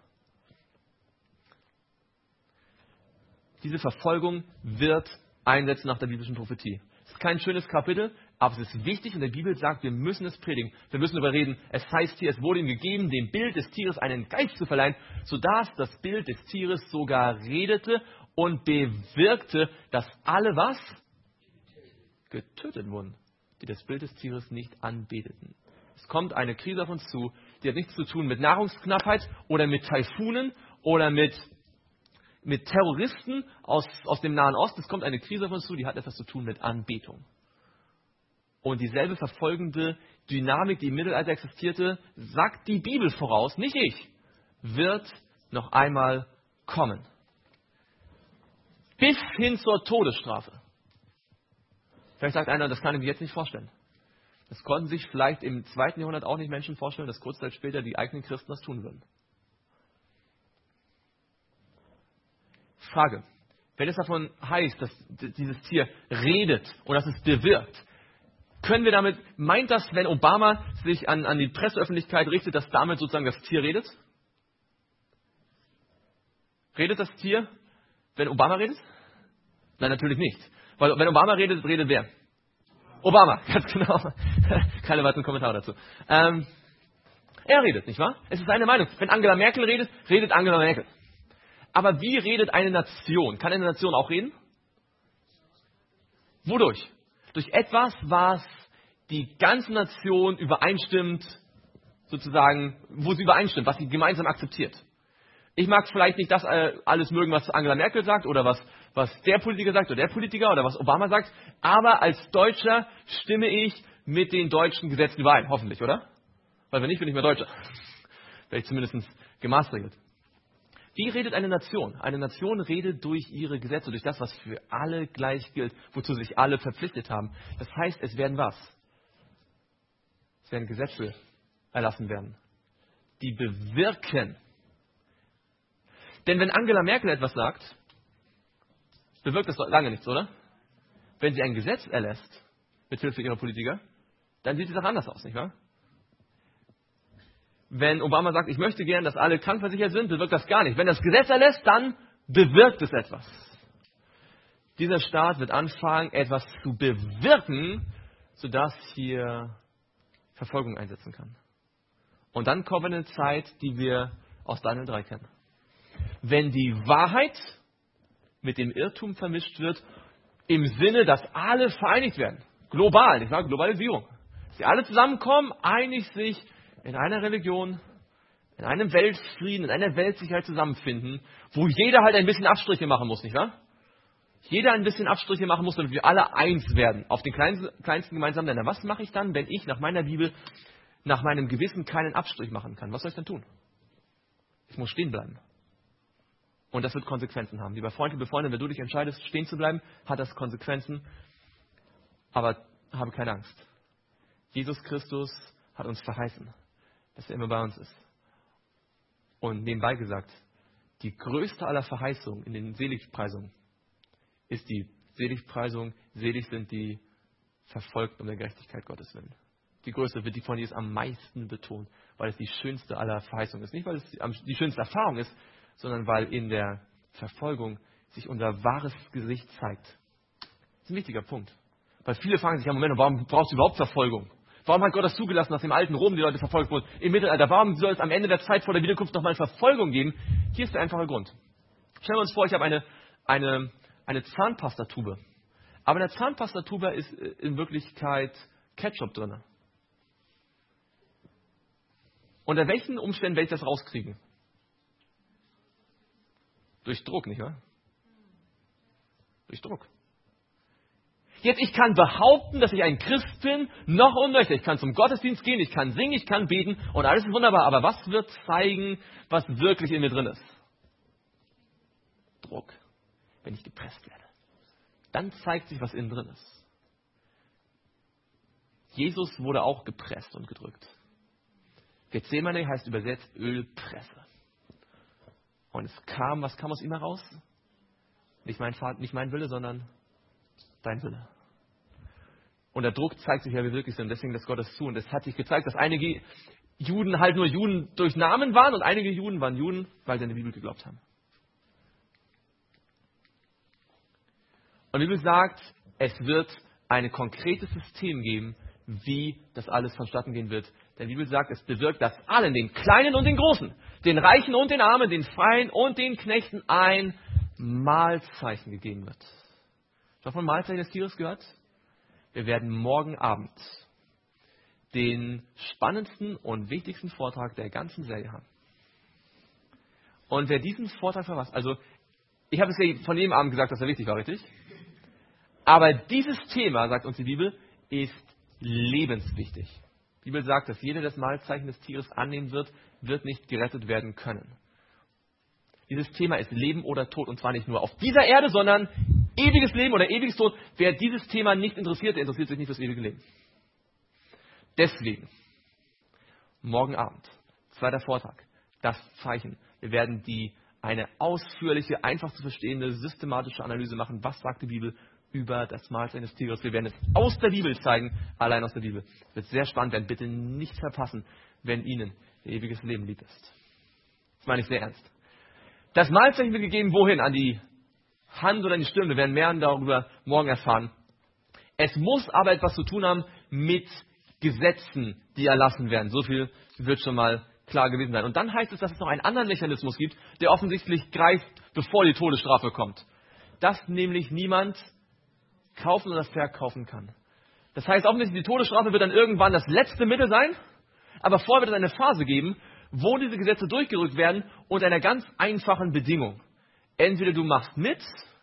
[SPEAKER 1] Diese Verfolgung wird einsetzen nach der biblischen Prophetie. Es ist kein schönes Kapitel, aber es ist wichtig und die Bibel sagt, wir müssen es predigen. Wir müssen darüber reden. Es heißt hier, es wurde ihm gegeben, dem Bild des Tieres einen Geist zu verleihen, sodass das Bild des Tieres sogar redete und bewirkte, dass alle was? Getötet wurden, die das Bild des Tieres nicht anbeteten. Es kommt eine Krise auf uns zu, die hat nichts zu tun mit Nahrungsknappheit oder mit Taifunen oder mit Terroristen aus dem Nahen Osten. Es kommt eine Krise auf uns zu, die hat etwas zu tun mit Anbetung. Und dieselbe verfolgende Dynamik, die im Mittelalter existierte, sagt die Bibel voraus, nicht ich, wird noch einmal kommen. Bis hin zur Todesstrafe. Vielleicht sagt einer, das kann ich mir jetzt nicht vorstellen. Das konnten sich vielleicht im 2. Jahrhundert auch nicht Menschen vorstellen, dass kurze Zeit später die eigenen Christen das tun würden. Frage. Wenn es davon heißt, dass dieses Tier redet und dass es bewirkt, meint das, wenn Obama sich an die Presseöffentlichkeit richtet, dass damit sozusagen das Tier redet? Redet das Tier, wenn Obama redet? Nein, natürlich nicht. Weil wenn Obama redet, redet wer? Obama, ganz genau. Keine weiteren Kommentare dazu. Er redet, nicht wahr? Es ist seine Meinung. Wenn Angela Merkel redet, redet Angela Merkel. Aber wie redet eine Nation? Kann eine Nation auch reden? Wodurch? Durch etwas, was die ganze Nation übereinstimmt, sozusagen, wo sie übereinstimmt, was sie gemeinsam akzeptiert. Ich mag vielleicht nicht das alles mögen, was Angela Merkel sagt oder was der Politiker sagt oder der Politiker oder was Obama sagt, aber als Deutscher stimme ich mit den deutschen Gesetzen überein, hoffentlich, oder? Weil wenn nicht, bin ich mehr Deutscher. Wäre ich zumindest gemaßregelt. Wie redet eine Nation? Eine Nation redet durch ihre Gesetze, durch das, was für alle gleich gilt, wozu sich alle verpflichtet haben. Das heißt, es werden was? Es werden Gesetze erlassen werden, die bewirken. Denn wenn Angela Merkel etwas sagt, bewirkt das lange nichts, oder? wenn sie ein Gesetz erlässt, mit Hilfe ihrer Politiker, dann sieht die Sache anders aus, nicht wahr? Wenn Obama sagt, ich möchte gern, dass alle krankenversichert sind, bewirkt das gar nicht. Wenn das Gesetz erlässt, dann bewirkt es etwas. Dieser Staat wird anfangen, etwas zu bewirken, sodass hier Verfolgung einsetzen kann. Und dann kommt eine Zeit, die wir aus Daniel 3 kennen. Wenn die Wahrheit mit dem Irrtum vermischt wird, im Sinne, dass alle vereinigt werden. Global, nicht wahr? Globalisierung. Dass sie alle zusammenkommen, einig sich in einer Religion, in einem Weltfrieden, in einer Weltsicherheit zusammenfinden, wo jeder halt ein bisschen Abstriche machen muss, nicht wahr? Jeder ein bisschen Abstriche machen muss, damit wir alle eins werden. Auf den kleinsten gemeinsamen Nenner. Was mache ich dann, wenn ich nach meiner Bibel, nach meinem Gewissen keinen Abstrich machen kann? Was soll ich dann tun? Ich muss stehen bleiben. Und das wird Konsequenzen haben. Lieber Freund, liebe Freunde, wenn du dich entscheidest, stehen zu bleiben, hat das Konsequenzen. Aber habe keine Angst. Jesus Christus hat uns verheißen, dass er immer bei uns ist. Und nebenbei gesagt, die größte aller Verheißungen in den Seligpreisungen ist die Seligpreisung, selig sind die Verfolgten um der Gerechtigkeit Gottes willen. Die größte wird die von Jesus am meisten betont, weil es die schönste aller Verheißungen ist. Nicht, weil es die schönste Erfahrung ist, sondern weil in der Verfolgung sich unser wahres Gesicht zeigt. Das ist ein wichtiger Punkt. Weil viele fragen sich, ja Moment, warum brauchst du überhaupt Verfolgung? Warum hat Gott das zugelassen, dass im alten Rom die Leute verfolgt wurden? Im Mittelalter, warum soll es am Ende der Zeit vor der Wiederkunft nochmal Verfolgung geben? Hier ist der einfache Grund. Stellen wir uns vor, ich habe eine Zahnpastatube. Aber in der Zahnpastatube ist in Wirklichkeit Ketchup drin. Unter welchen Umständen werde ich das rauskriegen? Durch Druck, nicht wahr? Durch Druck. Jetzt, ich kann behaupten, dass ich ein Christ bin, noch und nöcher. Ich kann zum Gottesdienst gehen, ich kann singen, ich kann beten und alles ist wunderbar. Aber was wird zeigen, was wirklich in mir drin ist? Druck. Wenn ich gepresst werde. Dann zeigt sich, was innen drin ist. Jesus wurde auch gepresst und gedrückt. Gethsemane heißt übersetzt Ölpresse. Und was kam aus ihm heraus? Nicht mein Wille, sondern dein Wille. Und der Druck zeigt sich ja, wie wirklich sind. Deswegen lässt Gott es zu. Und es hat sich gezeigt, dass einige Juden halt nur Juden durch Namen waren und einige Juden waren Juden, weil sie an die Bibel geglaubt haben. Und die Bibel sagt, es wird ein konkretes System geben, wie das alles vonstatten gehen wird. Denn die Bibel sagt, es bewirkt, dass allen, den Kleinen und den Großen, den Reichen und den Armen, den Freien und den Knechten ein Mahlzeichen gegeben wird. Schon von Mahlzeichen des Tieres gehört? Wir werden morgen Abend den spannendsten und wichtigsten Vortrag der ganzen Serie haben. Und wer diesen Vortrag verpasst, also ich habe es ja von jedem Abend gesagt, dass er wichtig war, richtig? Aber dieses Thema, sagt uns die Bibel, ist lebenswichtig. Die Bibel sagt, dass jeder das Mahlzeichen des Tieres annehmen wird nicht gerettet werden können. Dieses Thema ist Leben oder Tod. Und zwar nicht nur auf dieser Erde, sondern ewiges Leben oder ewiges Tod. Wer dieses Thema nicht interessiert, der interessiert sich nicht fürs ewige Leben. Deswegen, morgen Abend, zweiter Vortrag, das Zeichen. Wir werden eine ausführliche, einfach zu verstehende, systematische Analyse machen. Was sagt die Bibel über das Mahlzeichen des Tieres? Wir werden es aus der Bibel zeigen, allein aus der Bibel. Es wird sehr spannend werden. Bitte nicht verpassen, wenn Ihnen Ihr ewiges Leben lieb ist. Das meine ich sehr ernst. Das Mahlzeichen wird gegeben, wohin? An die Hand oder an die Stirn? Wir werden mehr darüber morgen erfahren. Es muss aber etwas zu tun haben mit Gesetzen, die erlassen werden. So viel wird schon mal klar gewesen sein. Und dann heißt es, dass es noch einen anderen Mechanismus gibt, der offensichtlich greift, bevor die Todesstrafe kommt. Dass nämlich niemand kaufen oder verkaufen kann. Das heißt, offensichtlich die Todesstrafe wird dann irgendwann das letzte Mittel sein, aber vorher wird es eine Phase geben, wo diese Gesetze durchgerückt werden unter einer ganz einfachen Bedingung. Entweder du machst mit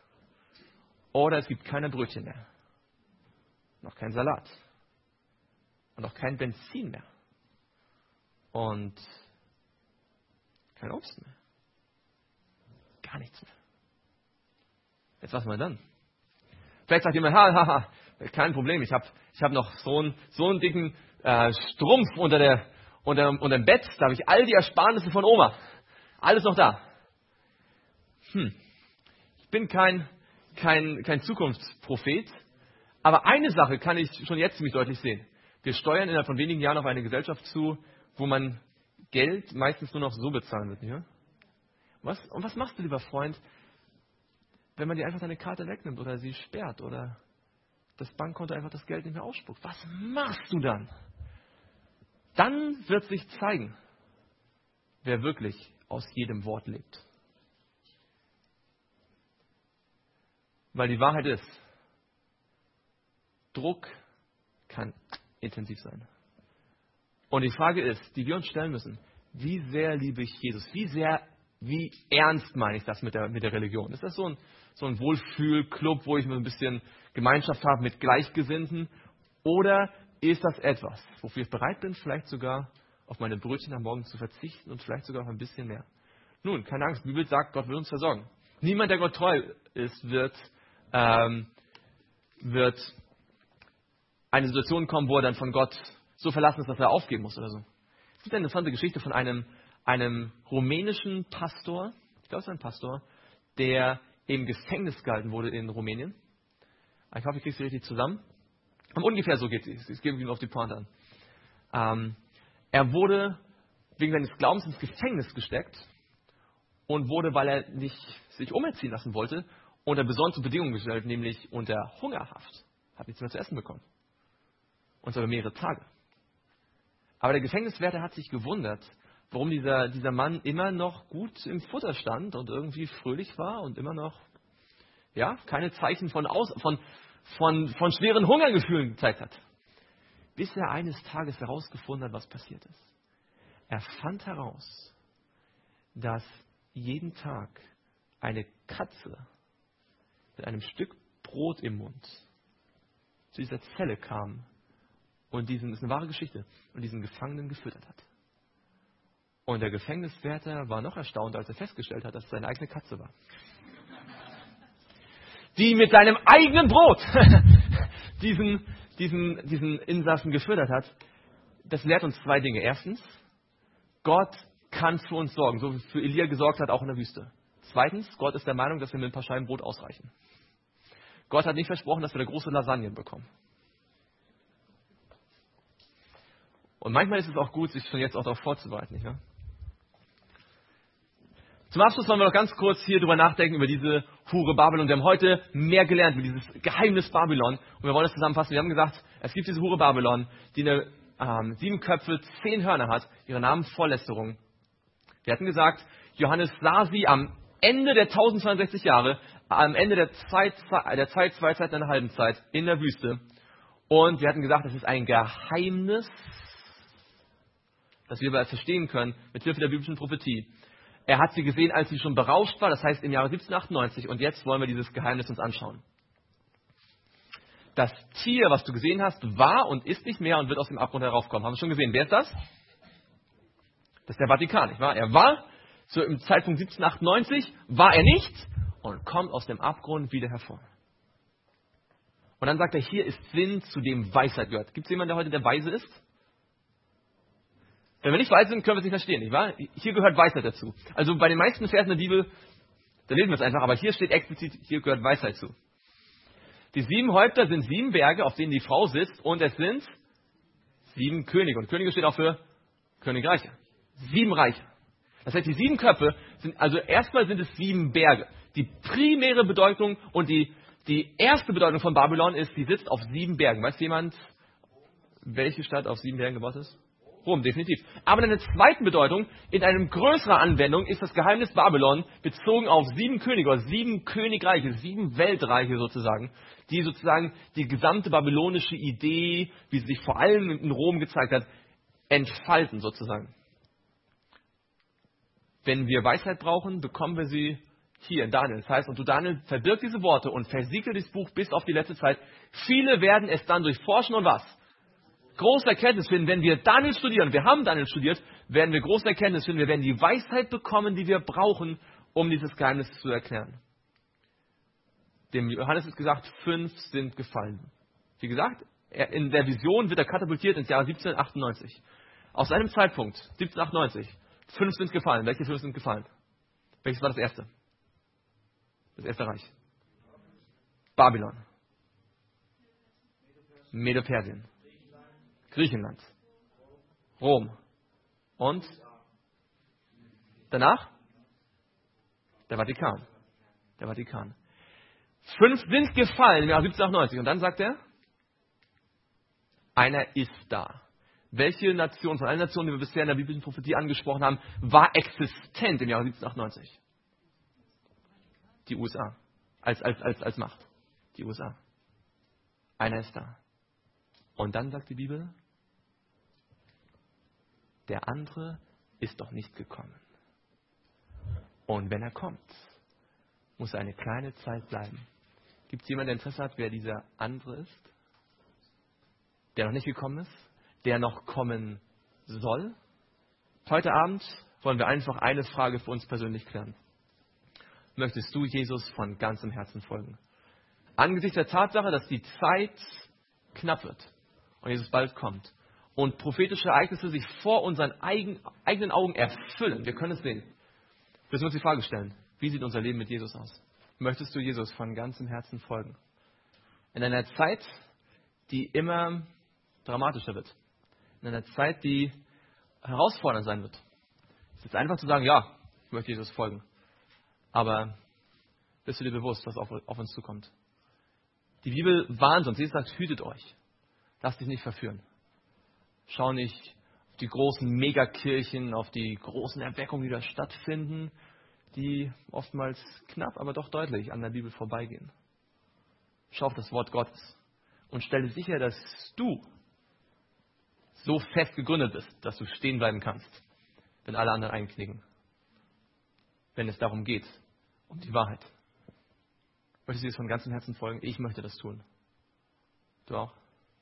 [SPEAKER 1] oder es gibt keine Brötchen mehr. Noch kein Salat. Und auch kein Benzin mehr. Und kein Obst mehr. Gar nichts mehr. Jetzt was mal dann? Vielleicht sagt jemand, kein Problem, ich hab noch so einen dicken Strumpf unter dem Bett, da habe ich all die Ersparnisse von Oma. Alles noch da. Ich bin kein Zukunftsprophet, Aber eine Sache kann ich schon jetzt ziemlich deutlich sehen. Wir steuern innerhalb von wenigen Jahren auf eine Gesellschaft zu, wo man Geld meistens nur noch so bezahlen wird. Nicht wahr? Und was machst du, lieber Freund, wenn man dir einfach deine Karte wegnimmt oder sie sperrt oder das Bankkonto einfach das Geld nicht mehr ausspuckt? Was machst du dann? Dann wird sich zeigen, wer wirklich aus jedem Wort lebt. Weil die Wahrheit ist, Druck kann intensiv sein. Und die Frage ist, die wir uns stellen müssen, wie sehr liebe ich Jesus? Wie ernst meine ich das mit der Religion? Ist das so ein Wohlfühlclub, wo ich mir ein bisschen Gemeinschaft habe mit Gleichgesinnten? Oder ist das etwas, wofür ich bereit bin, vielleicht sogar auf meine Brötchen am Morgen zu verzichten und vielleicht sogar auf ein bisschen mehr? Nun, keine Angst, die Bibel sagt, Gott will uns versorgen. Niemand, der Gott treu ist, wird eine Situation kommen, wo er dann von Gott so verlassen ist, dass er aufgeben muss oder so. Es gibt eine interessante Geschichte von einem rumänischen Pastor, ich glaube, es ist ein Pastor, der im Gefängnis gehalten wurde in Rumänien. Ich hoffe, ich kriege es richtig zusammen. Und ungefähr so geht es. Ich gebe ihm auf die Pointe an. Er wurde wegen seines Glaubens ins Gefängnis gesteckt und wurde, weil er nicht sich umerziehen lassen wollte, unter besondere Bedingungen gestellt, nämlich unter Hungerhaft. Hat nichts mehr zu essen bekommen. Und zwar über mehrere Tage. Aber der Gefängniswärter hat sich gewundert, warum dieser Mann immer noch gut im Futter stand und irgendwie fröhlich war und immer noch keine Zeichen von schweren Hungergefühlen gezeigt hat. Bis er eines Tages herausgefunden hat, was passiert ist. Er fand heraus, dass jeden Tag eine Katze mit einem Stück Brot im Mund zu dieser Zelle kam und das ist eine wahre Geschichte, und diesen Gefangenen gefüttert hat. Und der Gefängniswärter war noch erstaunt, als er festgestellt hat, dass es seine eigene Katze war. Die mit seinem eigenen Brot diesen Insassen gefüttert hat. Das lehrt uns zwei Dinge. Erstens, Gott kann für uns sorgen, so wie für Elia gesorgt hat, auch in der Wüste. Zweitens, Gott ist der Meinung, dass wir mit ein paar Scheiben Brot ausreichen. Gott hat nicht versprochen, dass wir eine große Lasagne bekommen. Und manchmal ist es auch gut, sich schon jetzt auch darauf vorzubereiten, nicht wahr? Zum Abschluss wollen wir noch ganz kurz hier drüber nachdenken, über diese Hure Babylon. Wir haben heute mehr gelernt über dieses Geheimnis Babylon. Und wir wollen das zusammenfassen. Wir haben gesagt, es gibt diese Hure Babylon, die 7 Köpfe, 10 Hörner hat. Ihre Namen Vorlästerung. Wir hatten gesagt, Johannes sah sie am Ende der 1062 Jahre, am Ende der Zeit 2 Zeiten einer halben Zeit in der Wüste. Und wir hatten gesagt, es ist ein Geheimnis, das wir aber verstehen können mit Hilfe der biblischen Prophetie. Er hat sie gesehen, als sie schon berauscht war, das heißt im Jahre 1798. Und jetzt wollen wir dieses Geheimnis uns anschauen. Das Tier, was du gesehen hast, war und ist nicht mehr und wird aus dem Abgrund heraufkommen. Haben wir schon gesehen. Wer ist das? Das ist der Vatikan, nicht wahr? Er war, so im Zeitpunkt 1798, war er nicht und kommt aus dem Abgrund wieder hervor. Und dann sagt er, hier ist Sinn, zu dem Weisheit gehört. Gibt es jemanden, der heute der Weise ist? Wenn wir nicht weise sind, können wir es nicht verstehen, nicht wahr? Hier gehört Weisheit dazu. Also bei den meisten Versen der Bibel, da lesen wir es einfach, aber hier steht explizit, hier gehört Weisheit zu. Die 7 Häupter sind 7 Berge, auf denen die Frau sitzt, und es sind 7 Könige. Und Könige steht auch für Königreiche. 7 Reiche. Das heißt, die 7 Köpfe sind, also erstmal sind es 7 Berge. Die primäre Bedeutung und die erste Bedeutung von Babylon ist, sie sitzt auf 7 Bergen. Weiß jemand, welche Stadt auf 7 Bergen gebaut ist? Rom, definitiv. Aber in einer zweiten Bedeutung, in einer größeren Anwendung, ist das Geheimnis Babylon bezogen auf 7 Könige, oder 7 Königreiche, 7 Weltreiche sozusagen, die sozusagen die gesamte babylonische Idee, wie sie sich vor allem in Rom gezeigt hat, entfalten sozusagen. Wenn wir Weisheit brauchen, bekommen wir sie hier in Daniel. Das heißt, und du Daniel, verbirg diese Worte und versiegel dieses Buch bis auf die letzte Zeit. Viele werden es dann durchforschen und was? Große Erkenntnis finden. Wenn wir Daniel studieren, wir haben Daniel studiert, werden wir große Erkenntnis finden. Wir werden die Weisheit bekommen, die wir brauchen, um dieses Geheimnis zu erklären. Dem Johannes ist gesagt, 5 sind gefallen. Wie gesagt, in der Vision wird er katapultiert ins Jahr 1798. Aus seinem Zeitpunkt, 1798, 5 sind gefallen. Welche 5 sind gefallen? Welches war das erste? Das erste Reich. Babylon. Medo-Persien, Griechenland, Rom und danach der Vatikan. Der Vatikan. 5 sind gefallen im Jahr 1798. Und dann sagt er, einer ist da. Welche Nation, von allen Nationen, die wir bisher in der biblischen Prophetie angesprochen haben, war existent im Jahr 1798? Die USA. Als Macht. Die USA. Einer ist da. Und dann sagt die Bibel, der andere ist doch nicht gekommen. Und wenn er kommt, muss er eine kleine Zeit bleiben. Gibt es jemanden, der Interesse hat, wer dieser andere ist? Der noch nicht gekommen ist? Der noch kommen soll? Heute Abend wollen wir einfach eine Frage für uns persönlich klären. Möchtest du Jesus von ganzem Herzen folgen? Angesichts der Tatsache, dass die Zeit knapp wird und Jesus bald kommt und prophetische Ereignisse sich vor unseren eigenen Augen erfüllen, wir können es sehen, müssen wir uns die Frage stellen, wie sieht unser Leben mit Jesus aus? Möchtest du Jesus von ganzem Herzen folgen? In einer Zeit, die immer dramatischer wird. In einer Zeit, die herausfordernd sein wird. Es ist einfach zu sagen, ja, ich möchte Jesus folgen. Aber bist du dir bewusst, was auf uns zukommt? Die Bibel warnt uns. Sie sagt, hütet euch. Lasst dich nicht verführen. Schau nicht auf die großen Megakirchen, auf die großen Erweckungen, die da stattfinden, die oftmals knapp, aber doch deutlich an der Bibel vorbeigehen. Schau auf das Wort Gottes und stelle sicher, dass du so fest gegründet bist, dass du stehen bleiben kannst, wenn alle anderen einknicken. Wenn es darum geht, um die Wahrheit. Möchtest du das von ganzem Herzen folgen? Ich möchte das tun. Du auch?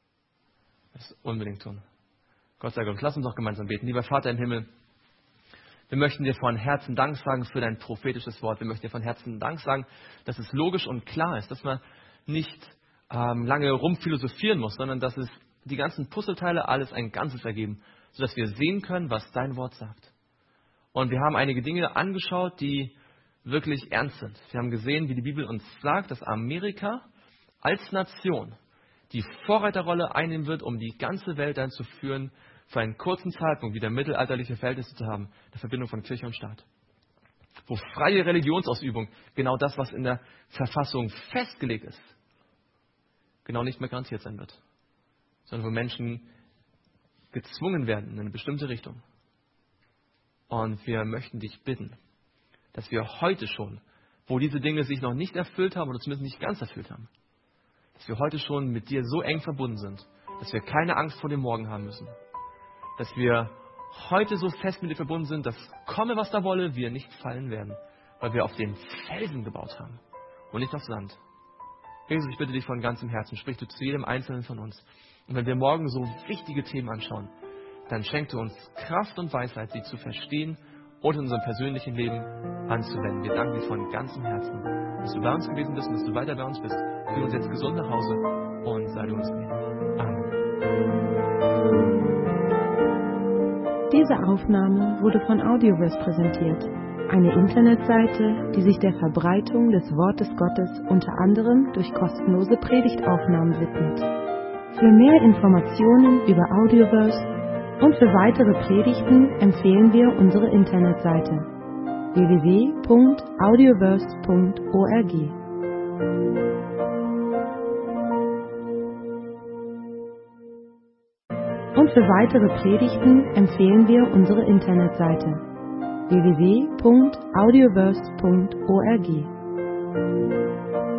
[SPEAKER 1] Das unbedingt tun. Gott sei Dank. Lass uns doch gemeinsam beten. Lieber Vater im Himmel, wir möchten dir von Herzen Dank sagen für dein prophetisches Wort. Wir möchten dir von Herzen Dank sagen, dass es logisch und klar ist, dass man nicht lange rumphilosophieren muss, sondern dass es die ganzen Puzzleteile alles ein Ganzes ergeben, sodass wir sehen können, was dein Wort sagt. Und wir haben einige Dinge angeschaut, die wirklich ernst sind. Wir haben gesehen, wie die Bibel uns sagt, dass Amerika als Nation die Vorreiterrolle einnehmen wird, um die ganze Welt dann zu führen, für einen kurzen Zeitpunkt wieder mittelalterliche Verhältnisse zu haben, der Verbindung von Kirche und Staat. Wo freie Religionsausübung, genau das, was in der Verfassung festgelegt ist, genau nicht mehr garantiert sein wird. Sondern wo Menschen gezwungen werden in eine bestimmte Richtung. Und wir möchten dich bitten, dass wir heute schon, wo diese Dinge sich noch nicht erfüllt haben oder zumindest nicht ganz erfüllt haben, dass wir heute schon mit dir so eng verbunden sind, dass wir keine Angst vor dem Morgen haben müssen. Dass wir heute so fest mit dir verbunden sind, dass komme was da wolle, wir nicht fallen werden, weil wir auf den Felsen gebaut haben und nicht aufs Sand. Jesus, ich bitte dich von ganzem Herzen, sprich du zu jedem Einzelnen von uns. Und wenn wir morgen so wichtige Themen anschauen, dann schenk du uns Kraft und Weisheit, sie zu verstehen und in unserem persönlichen Leben anzuwenden. Wir danken dir von ganzem Herzen, dass du bei uns gewesen bist und dass du weiter bei uns bist. Führ uns jetzt gesund nach Hause und sei du uns gnädig. Amen.
[SPEAKER 2] Diese Aufnahme wurde von Audioverse präsentiert, eine Internetseite, die sich der Verbreitung des Wortes Gottes unter anderem durch kostenlose Predigtaufnahmen widmet. Für mehr Informationen über Audioverse und für weitere Predigten empfehlen wir unsere Internetseite www.audioverse.org. Und für weitere Predigten empfehlen wir unsere Internetseite www.audioverse.org.